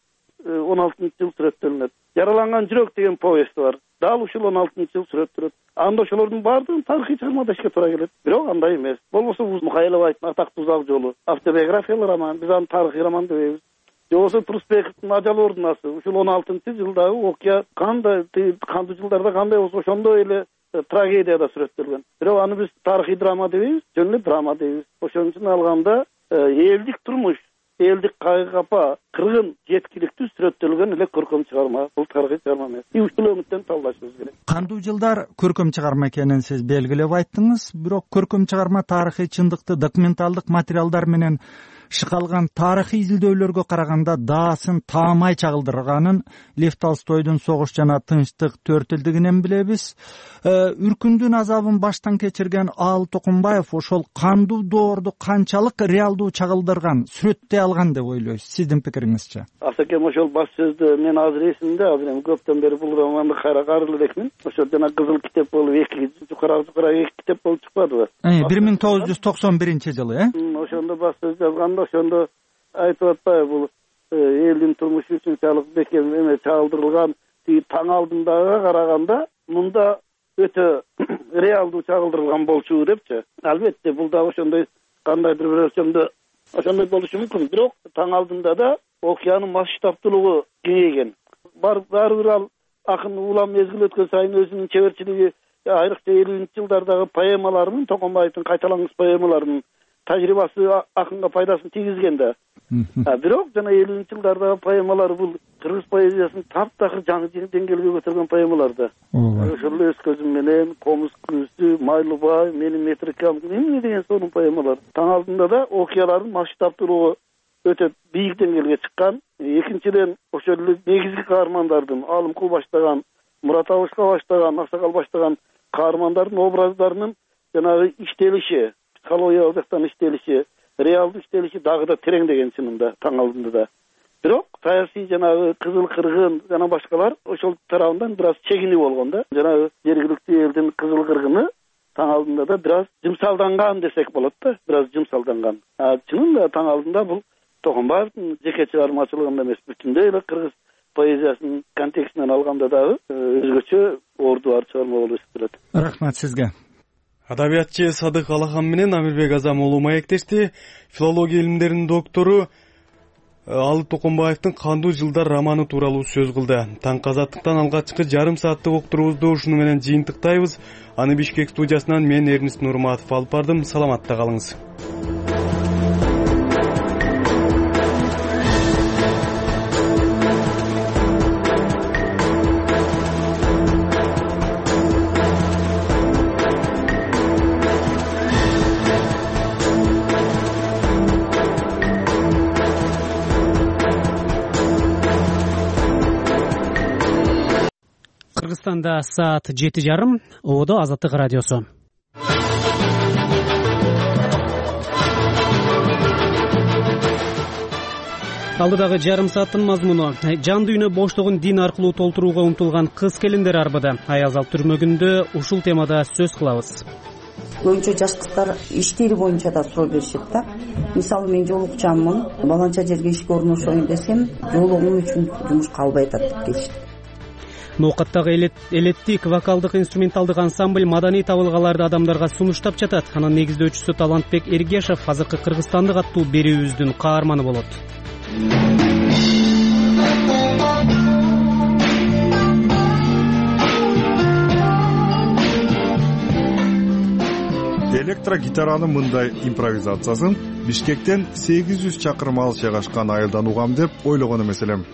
16-жыл сүрөттөлүнөт. Жараланган жүрөк деген повести бар. Дал ушул 16-жыл сүрөттөлөт. Анда ошолордун баардыгын тарыхый чыгармада ишке туура келет. Бирок андай эмес. Болбосо Мухайловайдын Атактуу Узак жолу автобиографиялык роман, биз аны тарыхый роман дебейбиз. Жобосо Турсбековдун Ажал ордунасы ушул 16-жылдагы окуя кандай кандуу жылдарда кандай болсо ошондой эле трагедияда сүрөттөлгөн. Бирок аны биз тарыхый драма дебейбиз, жөн эле драма дебиз. Ошон үчүн алганда элдик турмуш, элдик кайгы капа, кыргын жеткиликтүү сүрөттөлгөн эле көркөм чыгарма. Бул тарыхый чыгарма эмес. Ушул өмүттөн талдашыбыз керек. Кандуу жылдар көркөм чыгарма экенин сиз белгилеп айттыңыз, бирок көркөм чыгарма тарыхый чындыкты документалдык материалдар менен шыкалган тарыхый изилдөөлөргө караганда даасын таамай чагылдырганын Лев Толстойдун Согуш жана Тынчтык төртүлдүгүнөн билебиз. Үркүндүн азабын баштан кечирген Ал Токонбаев ошол кандуу доорду канчалык реалдуу чагылдырган, сүрөттөй алган деп ойлойсуз? Сиздин пикириңизче? Асакем ошол баш сөздү мен азыр эсимде, азыр эми көптөн бери бул романды кайра карый элекмин. Ошо жана Кызыл китеп болуп 2 жукара 2 китеп болуп чыкпадыбы? 1991-жылы, Ошондо баш сөз жазган ошондо айтып атпайбы, бул элдин турмушу үчүнчалык бекем эме чагылдырылган тиги таң алдындагыга караганда мында өтө реалдуу чагылдырылган болчу депчи. Албетте бул да ошондой кандайдыр бир өлчөмдө ошондой болушу мүмкүн. Бирок таң алдында да окуянын масштабтуулугу кеңейген. Баары бир ал акын улам мезгил өткөн сайын өзүнүн чеберчилиги, айрыкча 50-жылдардагы поэмаларынын, Токонбаевдин кайталангыс поэмаларынын тажрыйбасы акынга пайдасын тийгизген да. Бирок жана 50-жылдардагы поэмалар бул кыргыз поэзиясынын таптакыр жаңы деңгээлге көтөргөн поэмалар да. Ошол өз көзүм менен, Комуз күзү, Майлыбай, Менин метрикам, эмне деген сонун поэмалар. Таң алдында да окуялардын масштабтуулугу өтө бийик деңгээлге чыккан. Экинчиден ошол эле негизги каармандардын Алымкул баштаган, Мурат Абышка баштаган, Аксакал баштаган каармандардын образдарынын жанагы иштелиши, психология жактан иштелиши, реалдуу иштелиши дагы да тереңдеген чынында таң алдында да. Бирок саясий жанагы Кызыл кыргын жана башкалар ошол тарабынан бир аз чегинип болгон да. Жанагы жергиликтүү элдин Кызыл кыргыны таң алдында да бир аз жымсалданган десек болот да, бир аз жымсалданган. Чынында таң алдында бул Токонбаевдин жеке чыгармачылыгында эмес, бүтүндөй эле кыргыз поэзиясынын контекстинен алганда дагы өзгөчө орду бар чыгарма болуп эсептелет. Рахмат сизге. Адабиятчы Садык Алахан менен Амирбек Азам уулу маектешти. Филология илимдеринин доктору Алы Токомбаевдин «Кандуу жылдар» романы тууралуу сөз кылды. Таңкы Азаттыктан алгачкы жарым сааттык уктуруубузду ушуну менен жыйынтыктайбыз. Аны Бишкек студиясынан мен Эрнис Нурматов алып бардым. Саламатта калыңыз. Кыргызстанда саат 7:30. Одо Азаттык радиосу. Алдыдагы жарым сааттын мазмуну: жан дүйнө боштугун дин аркылуу толтурууга умтулган кыз келиндер арбыды. Аязал түрмөгүндө ушул темада сөз кылабыз. Көбүнчө жаш кыздар иштери боюнча да суроо беришет да. Мисалы мен жолукчанмын, баланча жерге ишке орношоюн десем, жолугум үчүн жумушка албай атат деп келишет. Ноокаттагы элеттик вокалдык инструменталдык ансамбль маданий табылгаларды адамдарга сунуштап жатат. Анын негиздөөчүсү Талантбек Эргешев азыркы Кыргызстандык аттуу берүүбүздүн каарманы болот. Электрогитаранын мындай импровизациясын Бишкектен 800 чакырым алыс жайгашкан айылдан угам деп ойлогон эмес элем.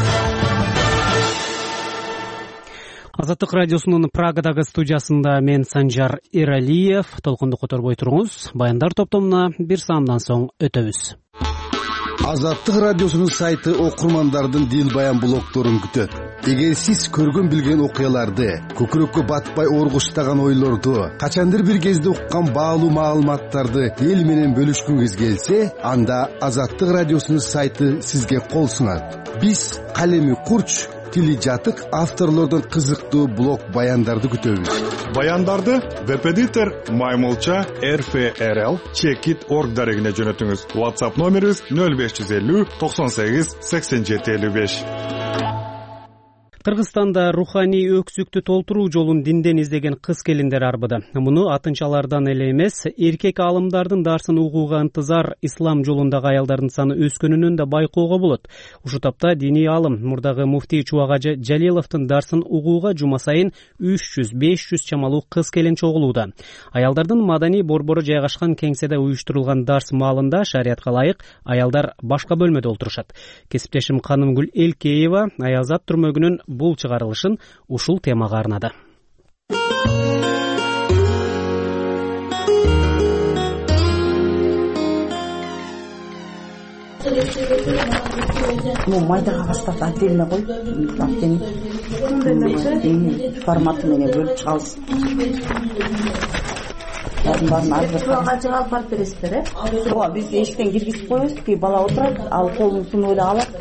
Азаттык радиосунун Прагадагы студиясында мен Санжар Эралиев. Толкунду которбой туруңуз. Баяндар топтомуна бир саамдан соң өтөбүз. Азаттык радиосунун сайты окурмандардын дил баян блогторун күтөт. Эгер сиз көргөн билген окуяларды, көкүрөккө батпай оргуштаган ойлорду, качандыр бир кезде уккан баалуу маалыматтарды эл менен бөлүшкүңүз келсе, анда Азаттык радиосунун сайты сизге кол сунат. Биз калеми курч, тили жатык авторлордун кызыктуу блог баяндарды күтөбүз. Баяндарды веб-эдитор Маймылча RFRL Checkit.org дарегине жөнөтүңүз. WhatsApp номерибиз 0550 98 87 55. Кыргызстанда руханий өксүктү толтуруу жолун динден издеген кыз келиндер арбыды. Муну атынчалардан эле эмес, эркек аалымдардын дарсын угууга ынтызар ислам жолундагы аялдардын саны өскөнүнөн да байкоого болот. Ушул тапта диний аалым мурдагы муфтий Чубагажы Жалиловдун дарсын угууга жума сайын 300-500 чамалуу кыз келин чогулууда. Аялдардын маданий борбору жайгашкан кеңседе уюштурулган дарс маалында шариятка ылайык аялдар башка бөлмөдө олтурушат. Кесиптешим Канымгүл Элкеева Аязат түрмөгүнүн бул чыгарылышын ушул темага арнады. Майдага кастап отдельно кой, форматы менен бөлүп чыгабыз. Чубага жыга алып барып бересиздер, э? Ооба, биз эшиктен киргизип коебуз, бала отурат, ал колун сунуп эле алат.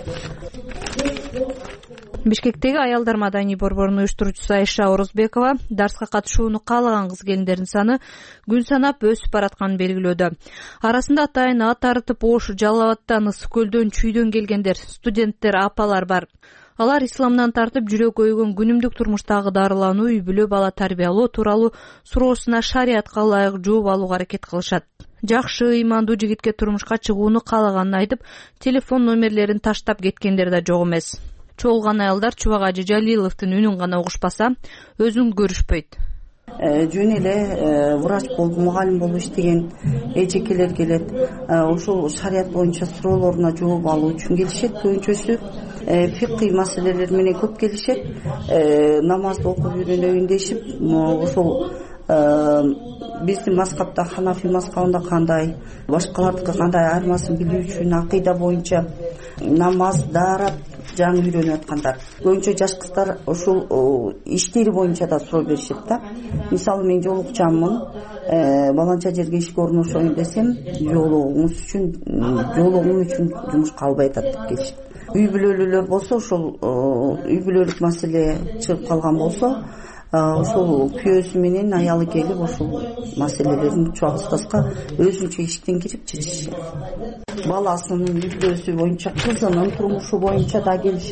Бишкектеги аялдар маданий борборунун уюштуруучусу Айша Орозбекова дарска катышууну каалаган кыз келиндердин саны күн санап өсүп баратканын белгилөөдө. Арасында атайын ат арытып Ош, Жалал Абадтан, Ысык көлдөн, Чүйдөн келгендер, студенттер, апалар бар. Алар исламдан тартып жүрөк өйгөн күнүмдүк турмуштагы дарылануу, үй бүлө, бала тарбиялоо тууралуу суроосуна шариятка ылайык жооп алууга аракет кылышат. Жакшы, ыймандуу жигитке турмушка чыгууну каалаганын айтып, телефон номерлерин таштап кеткендер да жок эмес. Чогулган аялдар Чубагажы Жалиловдун үнүн гана угушпаса, өзүн көрүшпөйт. Жөн эле врач болуп, мугалим болуп иштеген эжекелер келет. Ошол шарият боюнча суроолоруна жооп алуу үчүн келишет. Көбүнчөсү фикый маселелер менен көп келишет. Намазды окуп үйрөнөйүн дешип, ошол биздин мазхабта, Ханафи мазхабында кандай, башкалардыкы кандай айырмасын билүү үчүн акыйда боюнча намаз, даарат жаңы үйрөнүп аткандар. Көбүнчө жаш кыздар ошол иштери боюнча да суроо беришет да. Мисалы мен жолукчанмын, баланча жерге ишке орношоюн десем, жолугум үчүн жумушка албай атат деп келишет. Үй бүлөлүүлөр болсо, ошол үй бүлөлүк маселе чыгып калган болсо, ошол күйөөсү менен аялы келип ошол маселелерин чогултаска өзүнчө иштен кирип чечишет. Баласынын мүддөсү боюнча, кызынын турмушу боюнча да келишет.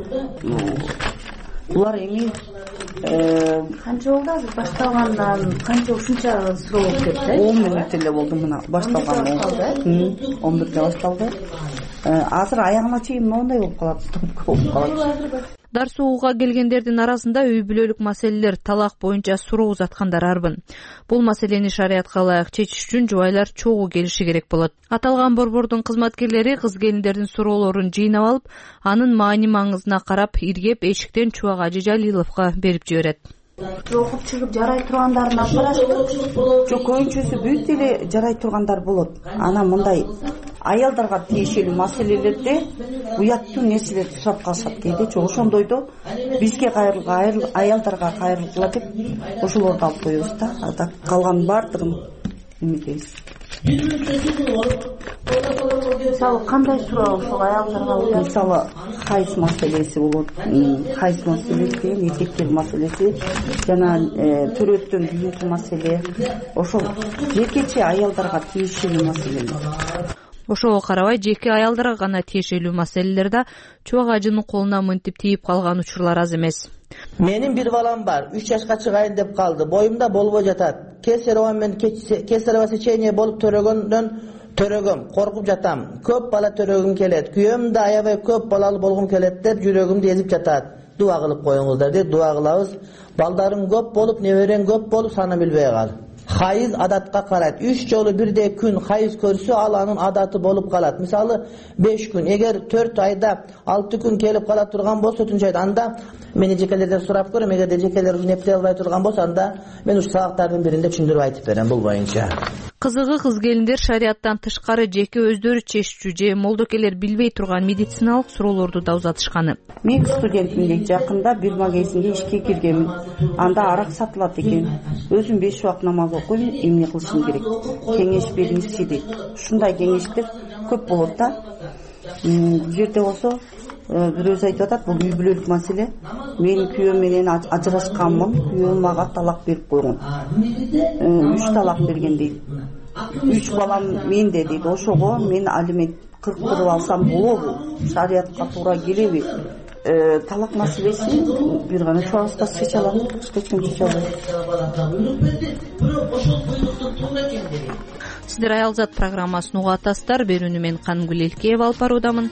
булар эми канча болду азыр башталгандан канча ушунча суроо болуп кетти? 10 мүнөт эле болду мына башталган. 11-де башталды. Азыр аягына чейин моундай болуп калат, болуп калат. Дарс угууга келгендердин арасында үй бүлөлүк маселелер, талак боюнча суроо узаткандар арбын. Бул маселени шариятка ылайык чечиш үчүн жубайлар чогуу келиши керек болот. Аталган борбордун кызматкерлери кыз келиндердин суроолорун жыйнап алып, анын маани маңызына карап, иргеп эшиктен Чубак Ажы Жалиловго берип жиберет. Окуп чыгып жарай тургандарын алып барасызбы? Жок, көбүнчөсү бүт деле жарай тургандар болот. Анан мындай аялдарга тиешелүү маселелерде уяттуу нерселерди сурап калышат кейде. Жок, ошондойдо бизге аялдарга кайрылгыла деп ошолорду алып коебуз да. Ада калган баардыгын эметебиз. Мисалы кандай суроо ошол аялдарга? Мисалы хайз маселеси болот. Хайз маселеси деген эркектер маселеси, жана төрөттөн кийинки маселе. Ошол жекече аялдарга тиешелүү маселелер. Ошого карабай жеке аялдарга гана тиешелүү маселелерде Чубак Ажынын колуна мынтип тийип калган учурлар аз эмес. Менин бир балам бар, 3 жашка чыгайын деп калды. Боюмда болбой жатат. Кесарево сечение болуп төрөгөм, коркуп жатам. Көп бала төрөгүм келет. Күйөөм да аябай көп балалуу болгум келет деп жүрөгүмдү эзип жатат. Дуа кылып коюңуздар деп дуа кылабыз. Балдарым көп болуп, неберең көп болуп, санын билбей кал. Хайыз адатка карайт. 3 жолу бирдей күн хайыз көрсө, ал анын адаты болуп калат. Мисалы 5 күн, эгер 4 айда 6 күн келип кала турган болсо, түнчөйдө анда мени жекелерден сурап көрөм. Эгерде жекелер нептей албай турган болсо, анда мен ушу сабактардын биринде түшүндүрүп айтып берем бул боюнча. Кызыгы кыз келиндер шарияттан тышкары жеке өздөрү чечүүчү же молдокелер билбей турган медициналык суроолорду да узатышканы. Мен студентмин, жакында бир магазинге ишке киргенмин. Анда арак сатылат экен. Өзүм 5 убак намаз окуйм, эмне кылышым керек? Кеңеш бериңизчи дейт. Ушундай кеңештер көп болот да. Бул жерде болсо бирөөсү айтып атат, бул үй бүлөлүк маселе. Мен күйөөм менен ажырашканмын, күйөөм мага талак берип койгон. 3 талак берген дейт. 3 балам менде дейт. Ошого мен алимент кырктырып алсам болобу? Шариятка туура келеби? Талак маселесин бир гана чуабызга чече алат, эчким чече албайт. Сиздер Аялзат программасын угуп атасыздар. Берүүнү мен Кангүл Элкеева алып баруудамын.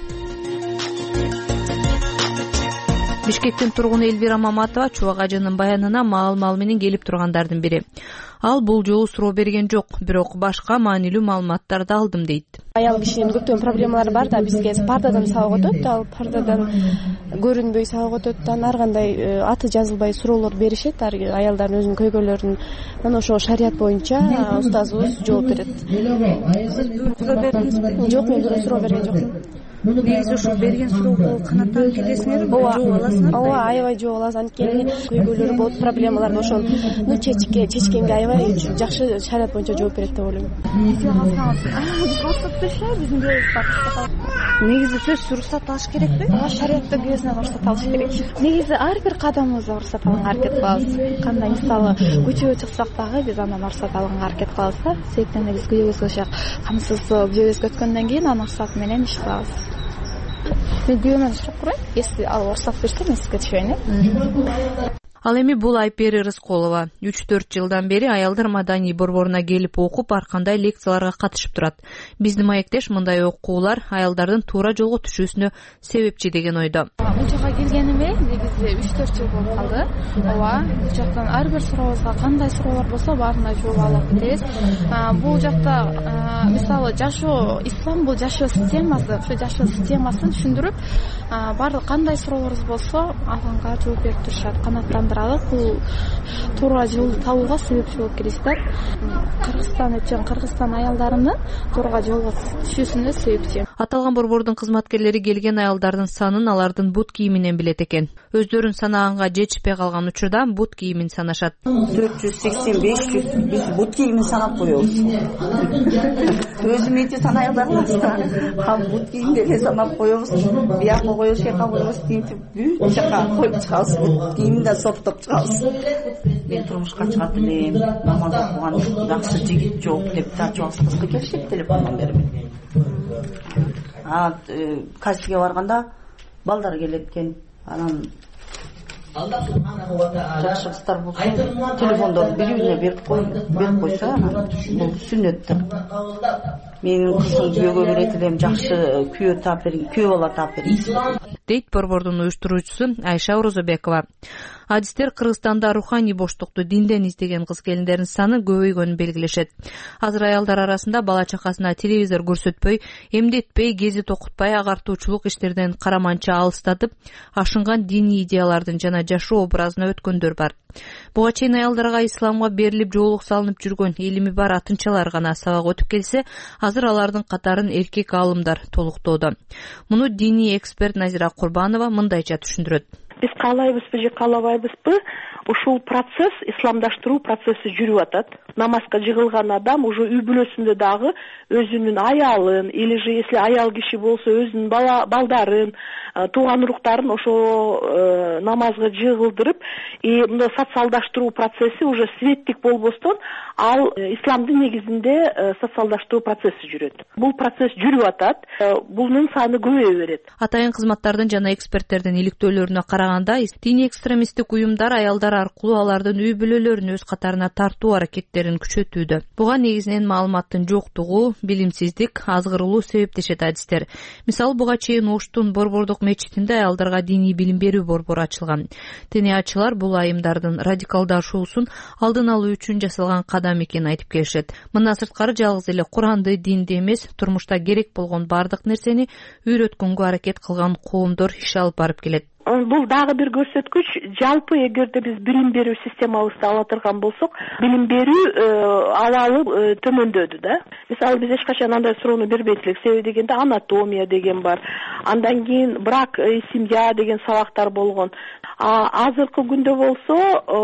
Бишкектин тургуну Элвира Маматова Чубак Ажынын баянына маал менен келип тургандардын бири. Ал бул жолу суроо берген жок, бирок башка маанилүү маалыматтарды алдым дейт. Аял кишинин көптөгөн проблемалары бар да, бизге пардадан сабак өтөт, ал пардадан көрүнбөй сабак өтөт, ар кандай аты жазылбай суроолор беришет, аялдардын өзүнүн көйгөйлөрүн. Мына ошо шарият боюнча устазыбыз жооп берет. Жок, мен бирөө суроо берген жокмун. Негизи ошо берген суроого канаттанып кетесиңерби? Жооп аласыңарбы? Ооба, аябай жооп алабыз. Анткени көйгөйлөрү болот, проблемалар ошол чечкенге аябай жакшы шарият боюнча жооп берет деп ойлойм. Негизи сөзсүз уруксат алыш керекпи? Шариятта күйөөсүнөн уруксат алыш керек. Негизи ар бир кадамыбызда уруксат алганга аракет кылабыз. Кандай мисалы көчөгө чыксак дагы биз андан уруксат алганга аракет кылабыз да. Себептен биз күйөөбүзгө шак камсыз күйөөбүзгө өткөндөн кийин анын уруксаты менен иш кылабыз. Мен күйөөмөн сурап көрөйм. Если ал уруксат берсе, мен сизге түшөйүн. Ал эми бул Айпери Рысколова 3-4 жылдан бери аялдар маданий борборуна келип окуп, ар кандай лекцияларга катышып турат. Биздин маектеш мындай окуулар аялдардын туура жолго түшүүсүнө себепчи деген ойдо. Бул жака келгениме негизи 3-4 жыл болуп калды. Ооба, бул жактан ар бир сурообузга кандай суроолор болсо баарына жооп алып кетебиз. Бул жакта мисалы жашоо, ислам бул жашоо системасы, ошо жашоо системасын түшүндүрүп, баардык кандай суроолорубуз болсо алганга жооп берип турушат. Канаттандырып бул туура жол табууга себепчи болуп келишет. Кыргызстан аялдарынын туура жолго түшүүсүнө себепчи. Аталган борбордун кызматкерлери келген аялдардын санын алардын бут кийиминен билет экен. Өздөрүн санаганга жетишпей калган учурда бут кийимин санашат. 480-500 биз бут кийимин санап коебуз. Өзүм эти санай албайбыз да. Бут кийимди эле санап коебуз. Бияка коебуз, жака коебуз, тинтип бүт жака коюп чыгабыз. Бут кийимин да соттоп чыгабыз. Мен турмушка чыгат элем, намаз окуган жакшы жигит жок деп чоңсузга келишет телефондон берип. Касиге барганда балдар келет экен. анан жакшы кыздар болсо телефондорду бири бирине берип койсо анан бул сүннөт да. Менин кызым күйөөгө берет элем, жакшы күйөө таап бергин, күйөө бала таап бергин дейт борбордун уюштуруучусу Айша Орозобекова. Адистер Кыргызстанда руханий боштукту динден издеген кыз келиндердин саны көбөйгөнүн белгилешет. Азыр аялдар арасында бала чакасына телевизор көрсөтпөй, эмдетпей, гезит окутпай, агартуучулук иштерден караманча алыстатып, ашынган диний идеялардын жана жашоо образына өткөндөр бар. Буга чейин аялдарга исламга берилип жоолук салынып жүргөн илими бар атынчалар гана сабак өтүп келсе, азыр алардын катарын эркек аалымдар толуктоодо. Муну диний эксперт Назира Курбанова мындайча түшүндүрөт. Биз каалайбызбы же каалабайбызбы, ушул процесс, исламдаштыруу процесси жүрүп атат. Намазга жыгылган адам уже үй бүлөсүндө дагы өзүнүн аялын, или же если аял киши болсо өзүнүн балдарын, тууган уруктарын ошо намазга жыгылдырып, и мындай социалдаштыруу процесси уже светтик болбостон, ал исламдын негизинде социалдаштыруу процесси жүрөт. Бул процесс жүрүп атат, бунун саны көбөйө берет. Атайын кызматтардын жана эксперттердин иликтөөлөрүнө караганда, диний экстремисттик уюмдар аялдар аркылуу алардын үй бүлөлөрүн өз катарына тартуу аракеттерин күчөтүүдө. Буга негизинен маалыматтын жоктугу, билимсиздик, азгырылуу себептешет адистер. Мисалы, буга чейин Оштун борбордук мечитинде аялдарга диний билим берүү борбору ачылган. Тениячылар бул айымдардын радикалдашуусун алдын алуу үчүн жасалган кадам экенин айтып келишет. Мындан сырткары жалгыз эле Куранды, динди эмес, турмушта керек болгон бардык нерсени үйрөткөнгө аракет кылган коомдор иш алып барып келет. Бул дагы бир көрсөткүч. Жалпы эгерде биз билим берүү системабызды ала турган болсок, билим берүү абалы төмөндөдү да. Мисалы, биз эч качан андай суроону бербейт элек. Себеби дегенде анатомия деген бар. Андан кийин брак и семья деген сабактар болгон. Азыркы күндө болсо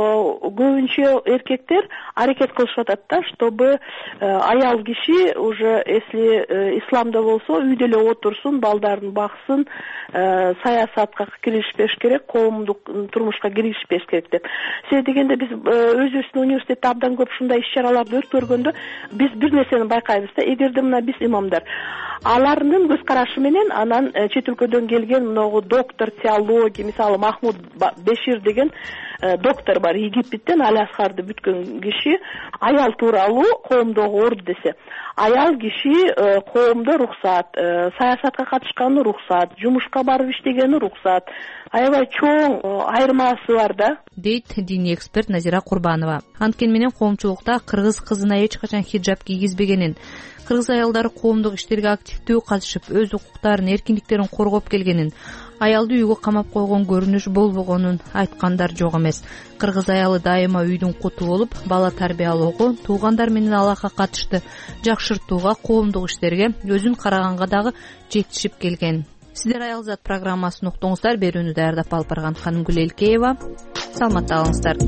көбүнчө эркектер аракет кылышып атат да, чтобы аял киши уже если исламда болсо үйдө эле отурсун, балдарын баксын, саясатка киришпеш керек, коомдук турмушка киришпеш керек деп. Себеби дегенде биз өзүбүздүн университетте абдан көп ушундай иш-чараларды өткөргөндө биз бир нерсени байкайбыз да, эгерде мына биз имамдар алардын көз карашы менен анан чет өлкөдөн келген могу доктор теология, мисалы Махмуд Бешир деген доктор бар Египеттен, Аль-Асхарды бүткөн киши, аял тууралуу коомдогу орду десе, аял киши коомдо рухсат, саясатка катышканы рухсат, жумушка барып иштегени рухсат, аябай чоң айырмасы бар да, дейт диний эксперт Назира Курбанова. Анткени менен коомчулукта кыргыз кызына эч качан хиджаб кийгизбегенин, кыргыз аялдары коомдук иштерге активдүү катышып, өз укуктарын, эркиндиктерин коргоп келгенин, аялды үйгө камап койгон көрүнүш болбогонун айткандар жок эмес. Кыргыз аялы дайыма үйдүн куту болуп, бала тарбиялоого, туугандар менен алакка катышты жакшыртууга, коомдук иштерге, өзүн караганга дагы жетишип келген. Сиздер Аялзат программасын уктуңуздар. Берүүнү даярдап алып барган Канымгүл Элкеева. Саламатта калыңыздар.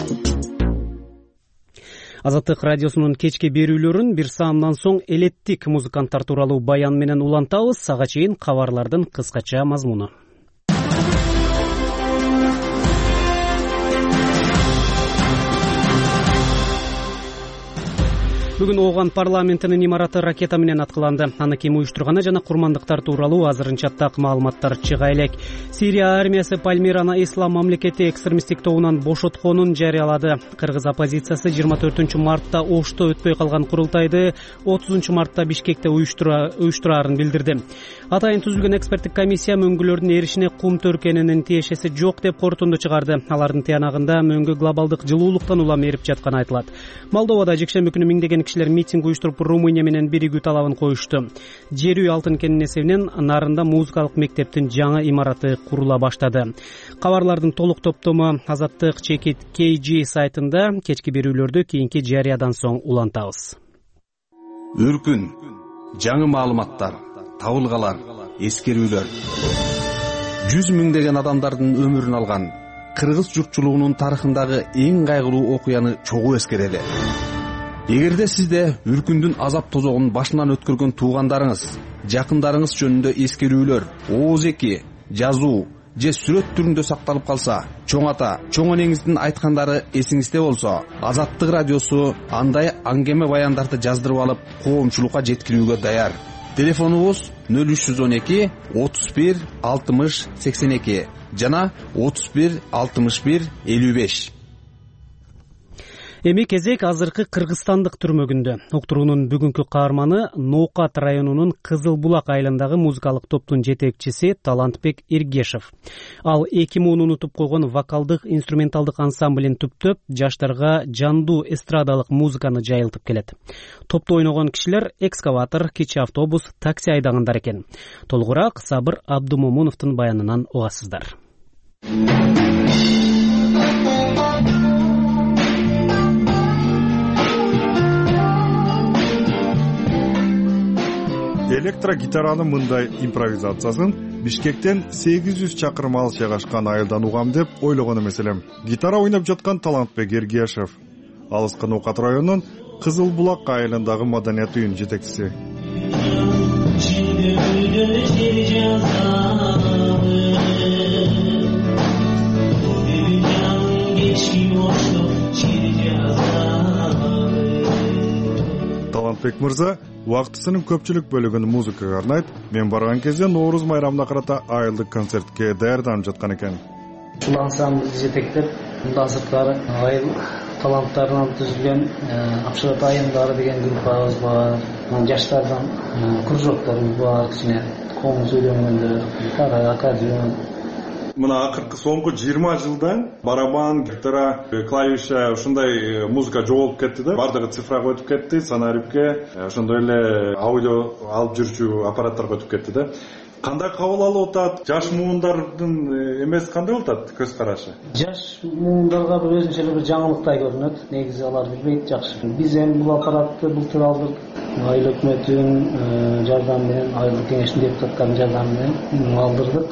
Азаттык радиосунун кечки берүүлөрүн бир саамдан соң элеттик музыканттар тууралуу баян менен улантабыз. Ага чейин кабарлардын кыскача мазмуну. Бүгүн Ооган парламентинин имараты ракета менен аткыланды. Аны ким уюштурганы жана курмандыктар тууралуу азырынча так маалыматтар чыга элек. Сирия армиясы Пальмираны ислам мамлекети экстремисттик тобунан бошотконун жарыялады. Кыргыз оппозициясы 24 мартта Ошто өтпөй калган курултайды 30 мартта Бишкекте уюштураарын билдирди. Атайын түзүлгөн эксперттик комиссия мөңгүлөрдүн эришине кум төркенинин тиешеси жок деп корутунду чыгарды. Алардын тыянагында мөңгү глобалдык жылуулуктан улам эрип жатканы айтылат. Молдовада жекшемби күнү миңдеген кишилер митинг уюштуруп Румыния менен биригүү талабын коюшту. Жер үй алтын кенинин эсебинен Нарында музыкалык мектептин жаңы имараты курула баштады. Кабарлардын толук топтому Азаттык чекит KG сайтында кечки берүүлөрдү кийинки жарыядан соң улантабыз. Үркүн, жаңы маалыматтар, табылгалар, эскерүүлөр. 100 миңдеген адамдардын өмүрүн алган кыргыз журтчулугунун тарыхындагы эң кайгылуу окуяны чогуу эскерели. Эгерде сизде үркүндүн азап тозогун башынан өткөргөн туугандарыңыз, жакындарыңыз жөнүндө эскерүүлөр, ооз-эки, жазуу же сүрөт түрүндө сакталып калса, чоң ата, чоң энеңиздин айткандары эсиңизде болсо, Азаттык радиосу андай аңгеме баяндарды жаздырып алып, коомчулукка жеткирүүгө даяр. телефонубуз 0312 31 60 82 жана 31 61 55. Эми кезек азыркы кыргызстандык түрмөгүндө. Уктуруунун бүгүнкү каарманы Ноокат районунун Кызыл Булак айылындагы музыкалык топтун жетекчиси Талантбек Эргешев. Ал 2010 унутуп койгон вокалдык инструменталдык ансамблин түптөп, жаштарга жандуу эстрадалык музыканы жайылтып келет. Топто ойногон кишилер экскаватор, кичи автобус, такси айдагандар экен. Толугураак Сабыр Абдумомуновдун баянынан угасыздар. Электрогитаранын мындай импровизациясын Бишкектен 800 чакырым алыс жайгашкан айылдан угам деп ойлогон эмес элем. Гитара ойноп жаткан Талантбек Эргешев, алыскы Ноокат районунун Кызыл Булак айылындагы маданият үйүнүн жетекчиси. Талантбек мырза убактысынын көпчүлүк бөлүгүн музыкага арнайт. Мен барган кезде Нооруз майрамына карата айылдык концертке даярданып жаткан экен. Ушул ансамблды жетектеп, мындан сырткары айыл таланттарынан түзүлгөн Апшырат айымдары деген группабыз бар. Жаштардан кружокторубуз бар, кичине коң сүйлөнгөндөр, гитара, аккордеон. Мына акыркы соңку 20 жылдан барабан, гитара, клавиша ушундай музыка жоголуп кетти да. Бардыгы цифрага өтүп кетти, санарипке, ошондой эле аудио алып жүрчү аппараттарга өтүп кетти да. Кандай кабыл алып атат? Жаш муундардын эмес кандай болуп атат көз карашы? Жаш муундарга бир өзүнчө эле бир жаңылыктай көрүнөт. Негизи алар билбейт жакшы. Биз эми бул аппаратты былтыр алдык. Айыл өкмөтүнүн жардамы менен, айылдык кеңештин депутаттарынын жардамы менен алдырдык.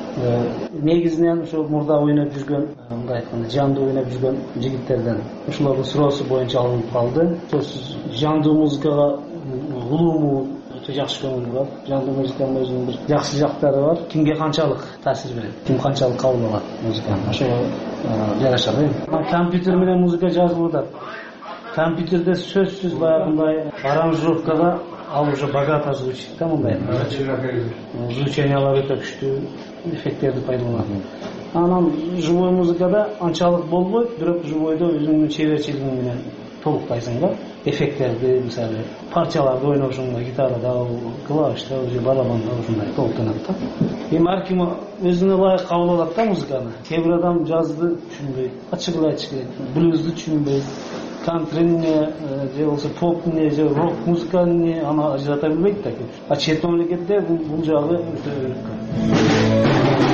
Негизинен ошо мурда ойноп жүргөн, мындай айтканда, жандуу ойноп жүргөн жигиттерден ошолордун суроосу боюнча алынып калды. Сөзсүз жандуу музыкага улуму өтө жакшы көңүл бар. Жандуу музыканын өзүнүн бир жакшы жактары бар. Кимге канчалык таасир берет, ким канчалык кабыл алат музыканы, ошого жараша да. Компьютер менен музыка жазылып атат. Компьютерде сөзсүз баягындай аранжировкага ал уже богато звучит, да мындай. Звучаниялар өтө күчтүү, эффекттерди пайдаланат. Анан живой музыкада анчалык болбойт, бирок живойдо өзүңдүн чеберчилигиң менен толуктайсың да. Эффекттерди, мисалы, партияларды ойношуңда, гитарада, клавишта, же барабанда ушундай толуктанат да. Эми ар ким өзүнө ылайык кабыл алат да музыканы. Кээ бир адам жазды түшүнбөйт, ачык эле айтыш керек. Блюзду түшүнбөйт. Кантрине, же болсо попне, же рок музыканы аны ажырата билбейт да. А чет мамлекетте бул жагы өтө өрүккөн.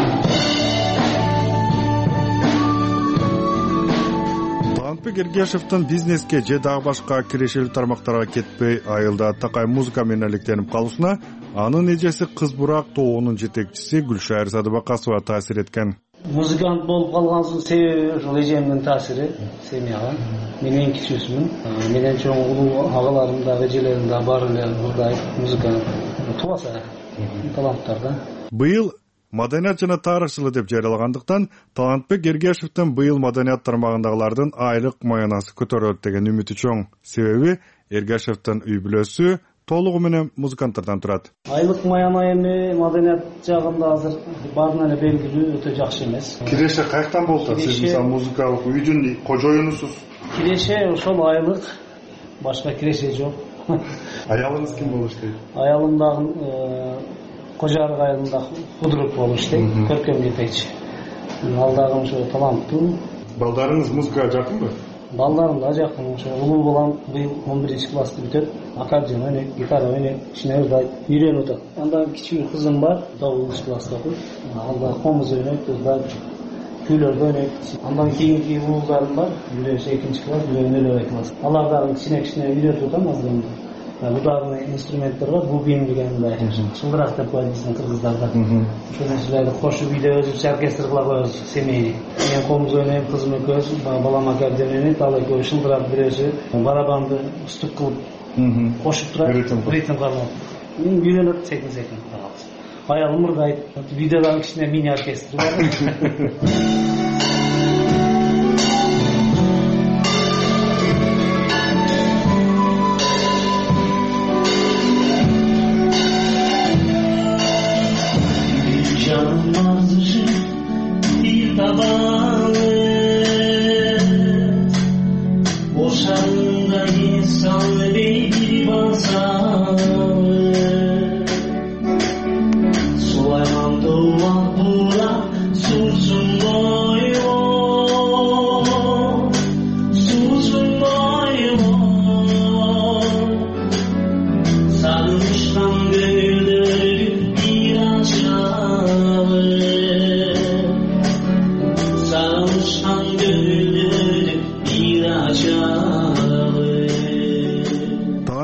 Талантбек Эргешевдин бизнеске же дагы башка кирешелүү тармактарга кетпей айылда такай музыка менен электенип калуусуна анын эжеси Кыз Бурак тобунун жетекчиси Гүлшайыр Садыбакасова таасир эткен. Музыкант болуп калганын себеби ошол эжемдин таасири семьяга. Мен эң кичүүсүмүн. Менен чоң улуу агаларым дагы эжелерим дагы баары эле мурдай музыка тубаса таланттарда. Быйыл маданият жана тарых жылы деп жарыялагандыктан Талантбек Эргешевдин быйыл маданият тармагындагылардын айлык маянасы көтөрүлөт деген үмүтү чоң. Себеби Эргешевдин үй бүлөсү толугу менен музыканттардан турат. Айлык маяна эми маданият жагында азыр баарына эле белгилүү, өтө жакшы эмес. Киреше каяктан болду? Сиз мисалы музыкалык үйдүн кожоюнусуз. Киреше ошол айлык, башка киреше жок. Аялыңыз ким болуп иштейт? Аялым дагы Кожарык айылында худрук болуп иштейт, көркөм жетекчи. Ал дагы ошо таланттуу. Балдарыңыз музыкага жакынбы? Балдарым да жакын. Ошо улуу балам быйыл 11-классты бүтөт. Аккордеон ойнойт, гитара ойнойт, кичине ырдайт, үйрөнүп атат. Андан кичүү кызым бар, 9-класста окуйт. Ал да комуз ойнойт, ырдайт, күйлөрдө ойнойт. Андан кийинки уулдарым бар, бирөөсү 2-класс, бирөө 0-класс. Алар дагы кичине үйрөтүп атам азыр. Ударный инструменттер бар, бубин деген мындай шылдырак деп коет биздин кыргыздарда. Ошол нерселерди кошуп үйдө өзүбүз оркестр кыла коебуз, семейный. Мен комуз ойнойм, кызым экөөбүз, балам аккордеон ойнойт, ал экөө шылдырак, бирөөсү барабанды устук кылып кошуп турат, ритм кармап. Мен үйрөнөт секин-секин. Аялым ырдайт, видеодагы кичине мини оркестр бар.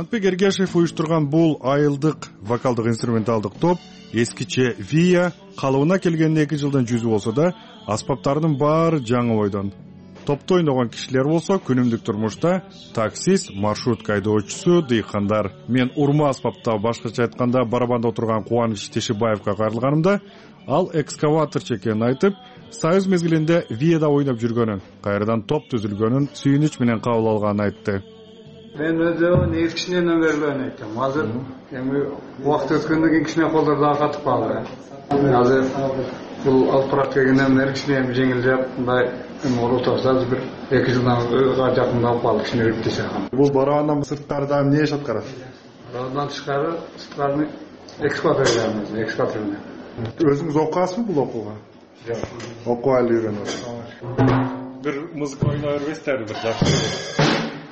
Азатбек Эргешев уюштурган бул айылдык вокалдык инструменталдык топ эскиче Вия калыбына келгенине 2 жылдан жүзү болсо да, аспаптарынын баары жаңы бойдон. Топто ойногон кишилер болсо күнүмдүк турмушта таксист, маршрутка айдоочусу, дыйкандар. Мен урма аспапта, башкача айтканда барабанда отурган Кубаныч Тешебаевга кайрылганымда, ал экскаваторчу экенин айтып, Союз мезгилинде Вияда ойноп жүргөнүн, кайрадан топ түзүлгөнүн сүйүнүч менен кабыл алганын айтты. Мен өзү негизи кичине нөмөрлөрүн айтам. Азыр эми убакыт өткөндөн кийин кичине колдор дагы катып калды. Азыр бул алпырак келгенден бери кичине жеңилдеп, мындай отурса бир 2 жылдан жакындап калды, кичине өттү. Бул барабандан сырткары дагы эмне иш аткарат? Барабандан тышкары сырткары экскаватор менен. Өзүңүз окуасызбы бул окууга? Жок. Окуу эле үйрөнөсүз. Бир музыка ойной бербейсиздерби, бир жакшы?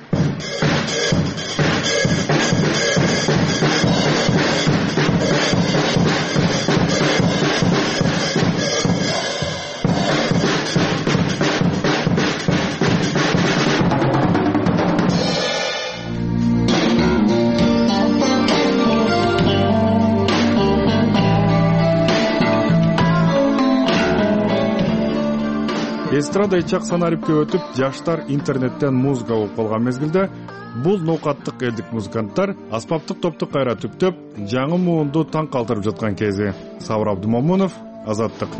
Эстрада ичак санарипке өтүп, жаштар интернеттен музыка угуп калган мезгилде, бул ноокаттык элдик музыканттар аспаптык топту кайра түптөп, жаңы муунду таң калтырып жаткан кези. Сабыр Абдумомунов, Азаттык.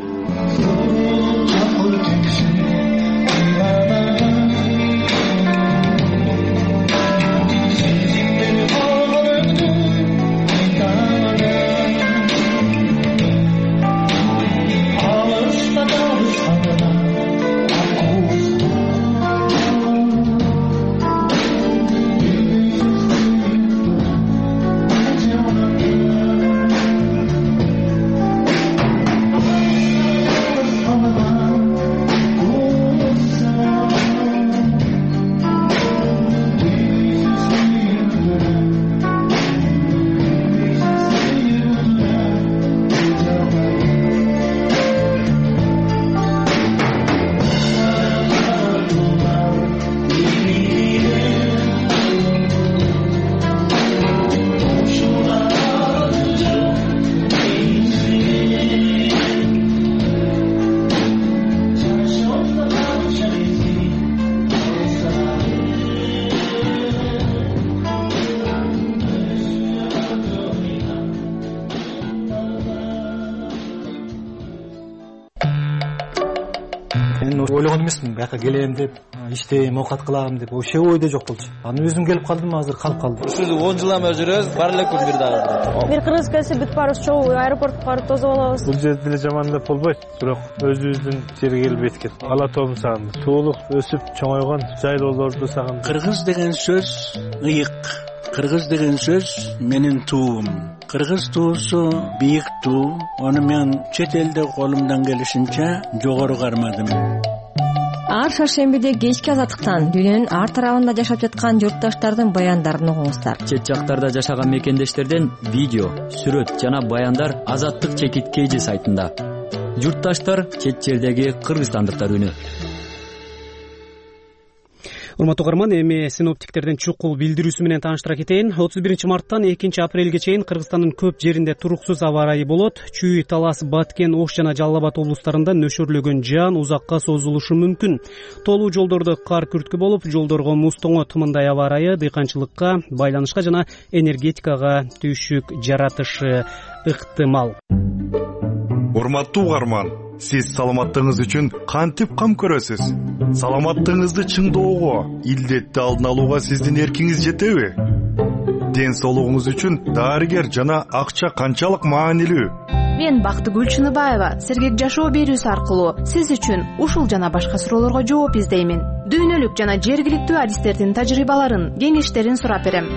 Ойлогон эмесмин, бияка келем деп, иштейм, оокат кылам деп, ошо ойдо жок болчу. Анан өзүм келип калдым, азыр калып калдым. Ушул 10 жылдан бери жүрөбүз, бар эле күн бир дагы. Бир кыргыз келсе бүт баарыбыз чогуу аэропортко барып тосуп алабыз. Бул жерде деле жаман деп болбойт, бирок өзүбүздүн жерге келип эткет. Ала тоом сагын, туулук өсүп чоңойгон жайлоолорду сагын. Кыргыз деген сөз ыйык. Кыргыз деген сөз менин туум. Кыргыз туусу бийик туу. Аны мен чет элде колумдан келишинче жогору кармадым. Ар шаршембиде кечки Азаттыктан дүйнөнүн ар тарабында жашап жаткан журтташтардын баяндарын угуңуздар. Чет жактарда жашаган мекендештерден видео, сүрөт жана баяндар Азаттык чекиткейжи сайтында. Журтташтар чет жердеги кыргызстандыктар үнү. Урматтуу угарман, эми синоптиктердин чукул билдирүүсү менен тааныштыра кетейин. 31 марттан 2 апрелге чейин Кыргызстандын көп жеринде туруксуз аба ырайы болот. Чүй, Талас, Баткен, Ош жана Жалал Абад облустарында нөшөрлөгөн жаан узакка созулушу мүмкүн. Толуу жолдордо кар күрткү болуп, жолдорго муз тоңот. Мындай аба ырайы дыйканчылыкка, байланышка жана энергетикага түшүк жаратышы ыктымал. Урматтуу угарман, сиз саламаттыгыңыз үчүн кантип кам көрөсүз? Саламаттыгыңызды чыңдоого, илдетти алдын алууга сиздин эркиңиз жетеби? Ден соолугуңуз үчүн дарыгер жана акча канчалык маанилүү? Мен Бактыгүл Чыныбаева сергек жашоо берүүсү аркылуу сиз үчүн ушул жана башка суроолорго жооп издеймин. Дүйнөлүк жана жергиликтүү адистердин тажрыйбаларын, кеңештерин сурап берем.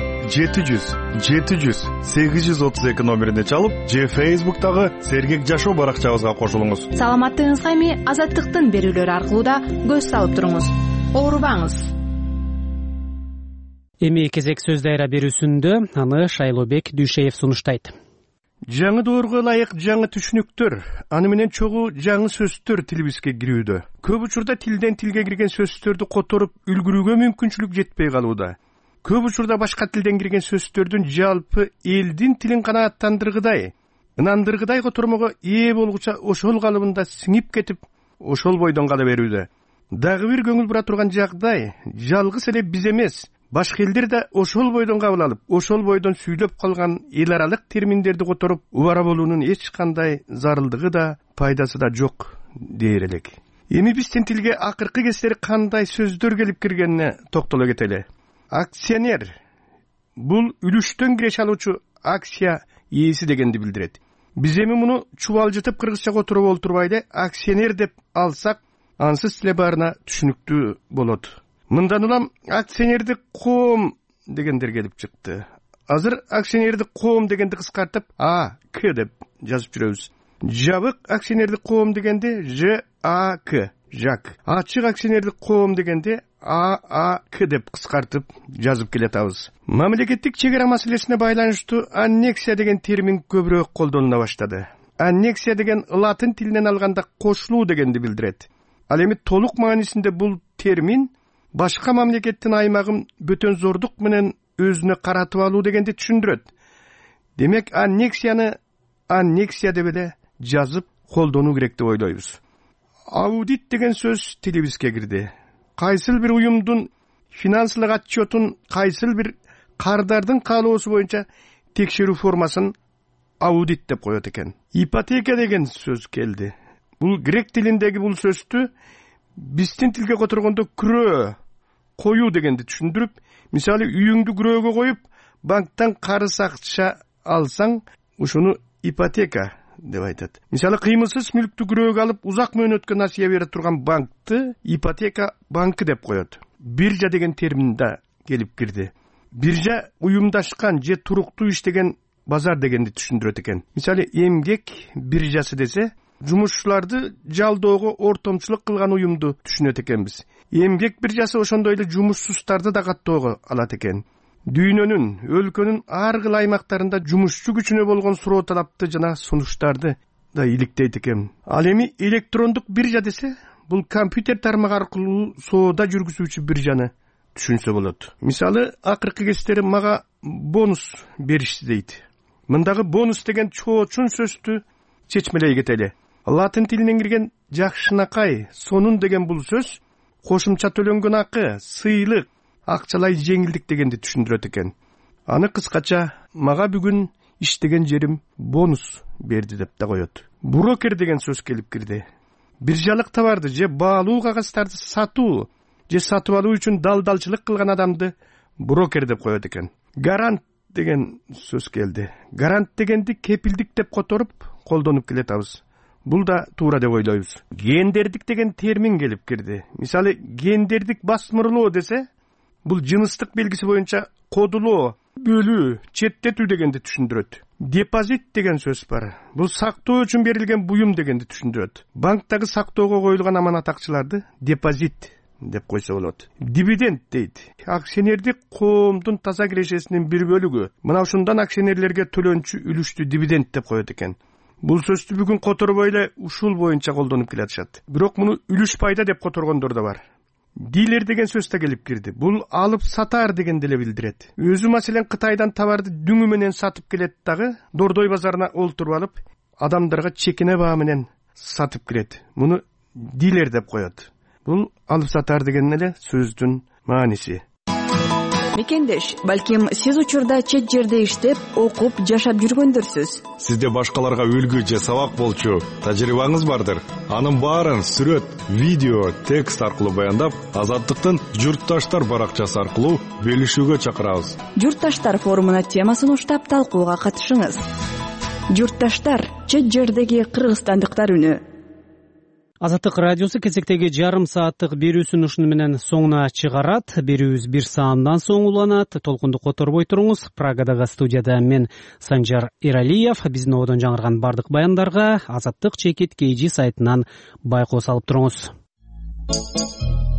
0-700-832 номерине чалып, же Facebook'тагы сергек жашоо баракчабызга кошулуңуз. Саламаттыгыңызга эми Азаттыктын берүүлөрү аркылуу да көз салып туруңуз. Оорубаңыз. Эми кезек сөз дайра берүүсүндө аны Шайлообек Дүйшеев сунуштайт. Жаңы доорго ылайык жаңы түшүнүктөр, аны менен чогуу жаңы сөздөр тилибизге кирүүдө. Көп учурда тилден тилге кирген сөздөрдү которуп үлгүрүүгө мүмкүнчүлүк жетпей калууда. көп учурда башка тилден кирген сөздөрдүн жалпы элдин тилин канааттандыргыдай, ынандыргыдай котормого ээ болгуча ошол калыбында сиңип кетип, ошол бойдон кала берүүдө. Дагы бир көңүл бура турган жагдай, жалгыз эле биз эмес, башка элдер да ошол бойдон кабыл алып, ошол бойдон сүйлөп калган эл аралык терминдерди которуп, убара болуунун эч кандай зарылдыгы да, пайдасы да жок дээр элек. Эми биздин тилге акыркы кездери кандай сөздөр келип киргенине токтоло кетели. Акционер бул үлүштөн киреш алуучу, акция ээси дегенди билдирет. Биз эми муну чубалжытып кыргызча которуп олтурбай, акционер деп алсак, ансыз тиле баарына түшүнүктүү болот. Мындан улам акционердик коом дегендер келип чыкты. Азыр акционердик коом дегенди кыскартып АК деп жазып жүрөбүз. Жабык акционердик коом дегенде ЖАК, жак. Ачык акционердик коом дегенде ААК деп кыскартып жазып келатабыз. Мамлекеттик чегара маселесине байланыштуу аннексия деген термин көбүрөөк колдонула баштады. Аннексия деген латын тилинен алганда кошулуу дегенди билдирет. Ал эми толук маанисинде бул термин башка мамлекеттин аймагын бөтөнзордук менен өзүнө каратып алуу дегенди түшүндүрөт. Демек, аннексияны аннексия деп эле жазып колдонуу керек деп ойлойбуз. Аудит деген сөз тилибизге кирди. Кайсыл бир уюмдун финансылык отчетун, кайсыл бир кардардын каалоосу боюнча текшерүү формасын аудит деп коет экен. Ипотека деген сөз келди. Бул грек тилиндеги бул сөздү биздин тилге которгондо күрөө, коюу дегенди түшүндүрүп, мисалы үйүңдү күрөөгө коюп, банктан карыз акча алсаң, ушуну ипотека деп айтат. Мисалы кыймылсыз мүлктү күрөөгө алып, узак мөөнөткө насыя бере турган банкты ипотека банкы деп коет. Биржа деген термин да келип кирди. Биржа уюмдашкан же туруктуу иштеген базар дегенди түшүндүрөт экен. Мисалы эмгек биржасы десе, жумушчуларды жалдоого ортомчулук кылган уюмду түшүнөт экенбиз. Эмгек биржасы ошондой эле жумушсуздарды да каттоого алат экен. Дүйнөнүн, өлкөнүн ар кыл аймактарында жумушчу күчүнө болгон суроо талапты жана сунуштарды да иликтейт экен. Ал эми электрондук биржа десе, бул компьютер тармагы аркылуу соода жүргүзүүчү биржаны түшүнсө болот. Мисалы, акыркы кездери мага бонус беришти дейт. Мындагы бонус деген чоочун сөздү чечмелей кетели. Латын тилинен кирген жакшынакай, сонун деген бул сөз кошумча төлөнгөн акы, сыйлык, акчалай жеңилдик дегенди түшүндүрөт экен. Аны кыскача мага бүгүн иштеген жерим бонус берди деп да коет. Брокер деген сөз келип кирди. Биржалык товарды же баалуу кагаздарды сатуу же сатып алуу үчүн далдалчылык кылган адамды брокер деп коет экен. Гарант деген сөз келди. Гарант дегенди кепилдик деп которуп колдонуп келатабыз. Бул да туура деп ойлойбуз. Гендердик деген термин келип кирди. Мисалы, гендердик басмырлоо десе, бул жыныстык белгиси боюнча кодулоо, бөлүү, четтетүү дегенди түшүндүрөт. Депозит деген сөз бар. Бул сактоо үчүн берилген буюм дегенди түшүндүрөт. Банктагы сактоого коюлган аманат акчаларды депозит деп койсо болот. Дивиденд дейт. Акционердик коомдун таза кирешесинин бир бөлүгү. Мына ушундан акционерлерге төлөнчү үлүштү дивиденд деп коет экен. Бул сөздү бүгүн которбой эле ушул боюнча колдонуп келатышат. Бирок муну үлүш пайда деп которгондор да бар. Дилер деген сөз да келип кирди. Бул алып сатар дегенди эле билдирет. Өзү маселен Кытайдан товарды дүңү менен сатып келет дагы, Дордой базарына олтуруп алып, адамдарга чекине баа менен сатып кирет. Муну дилер деп коет. Бул алып сатар деген эле сөздүн мааниси. Мекендеш, балким сиз учурда чет жерде иштеп, окуп, жашап жүргөндөрсүз. Сизде башкаларга үлгү же сабак болчу тажрыйбаңыз бардыр. Анын баарын сүрөт, видео, текст аркылуу баяндап, Азаттыктын Журтташтар баракчасы аркылуу бөлүшүүгө чакырабыз. Журтташтар форумуна темасын уштап талкууга катышыңыз. Журтташтар, чет жердеги кыргызстандыктар үнү. Азаттык радиосу кезектеги жарым сааттык берүүсүн ушуну менен соңуна чыгарат. Берүүбүз 1 саатдан соң уланат. Толкунду которбой туруңуз. Прагадагы студияда мен Санжар Иралиев. Биздин одон жаңырган бардык баяндарга Азаттык чекит KG сайтынан байкоо салып туруңуз.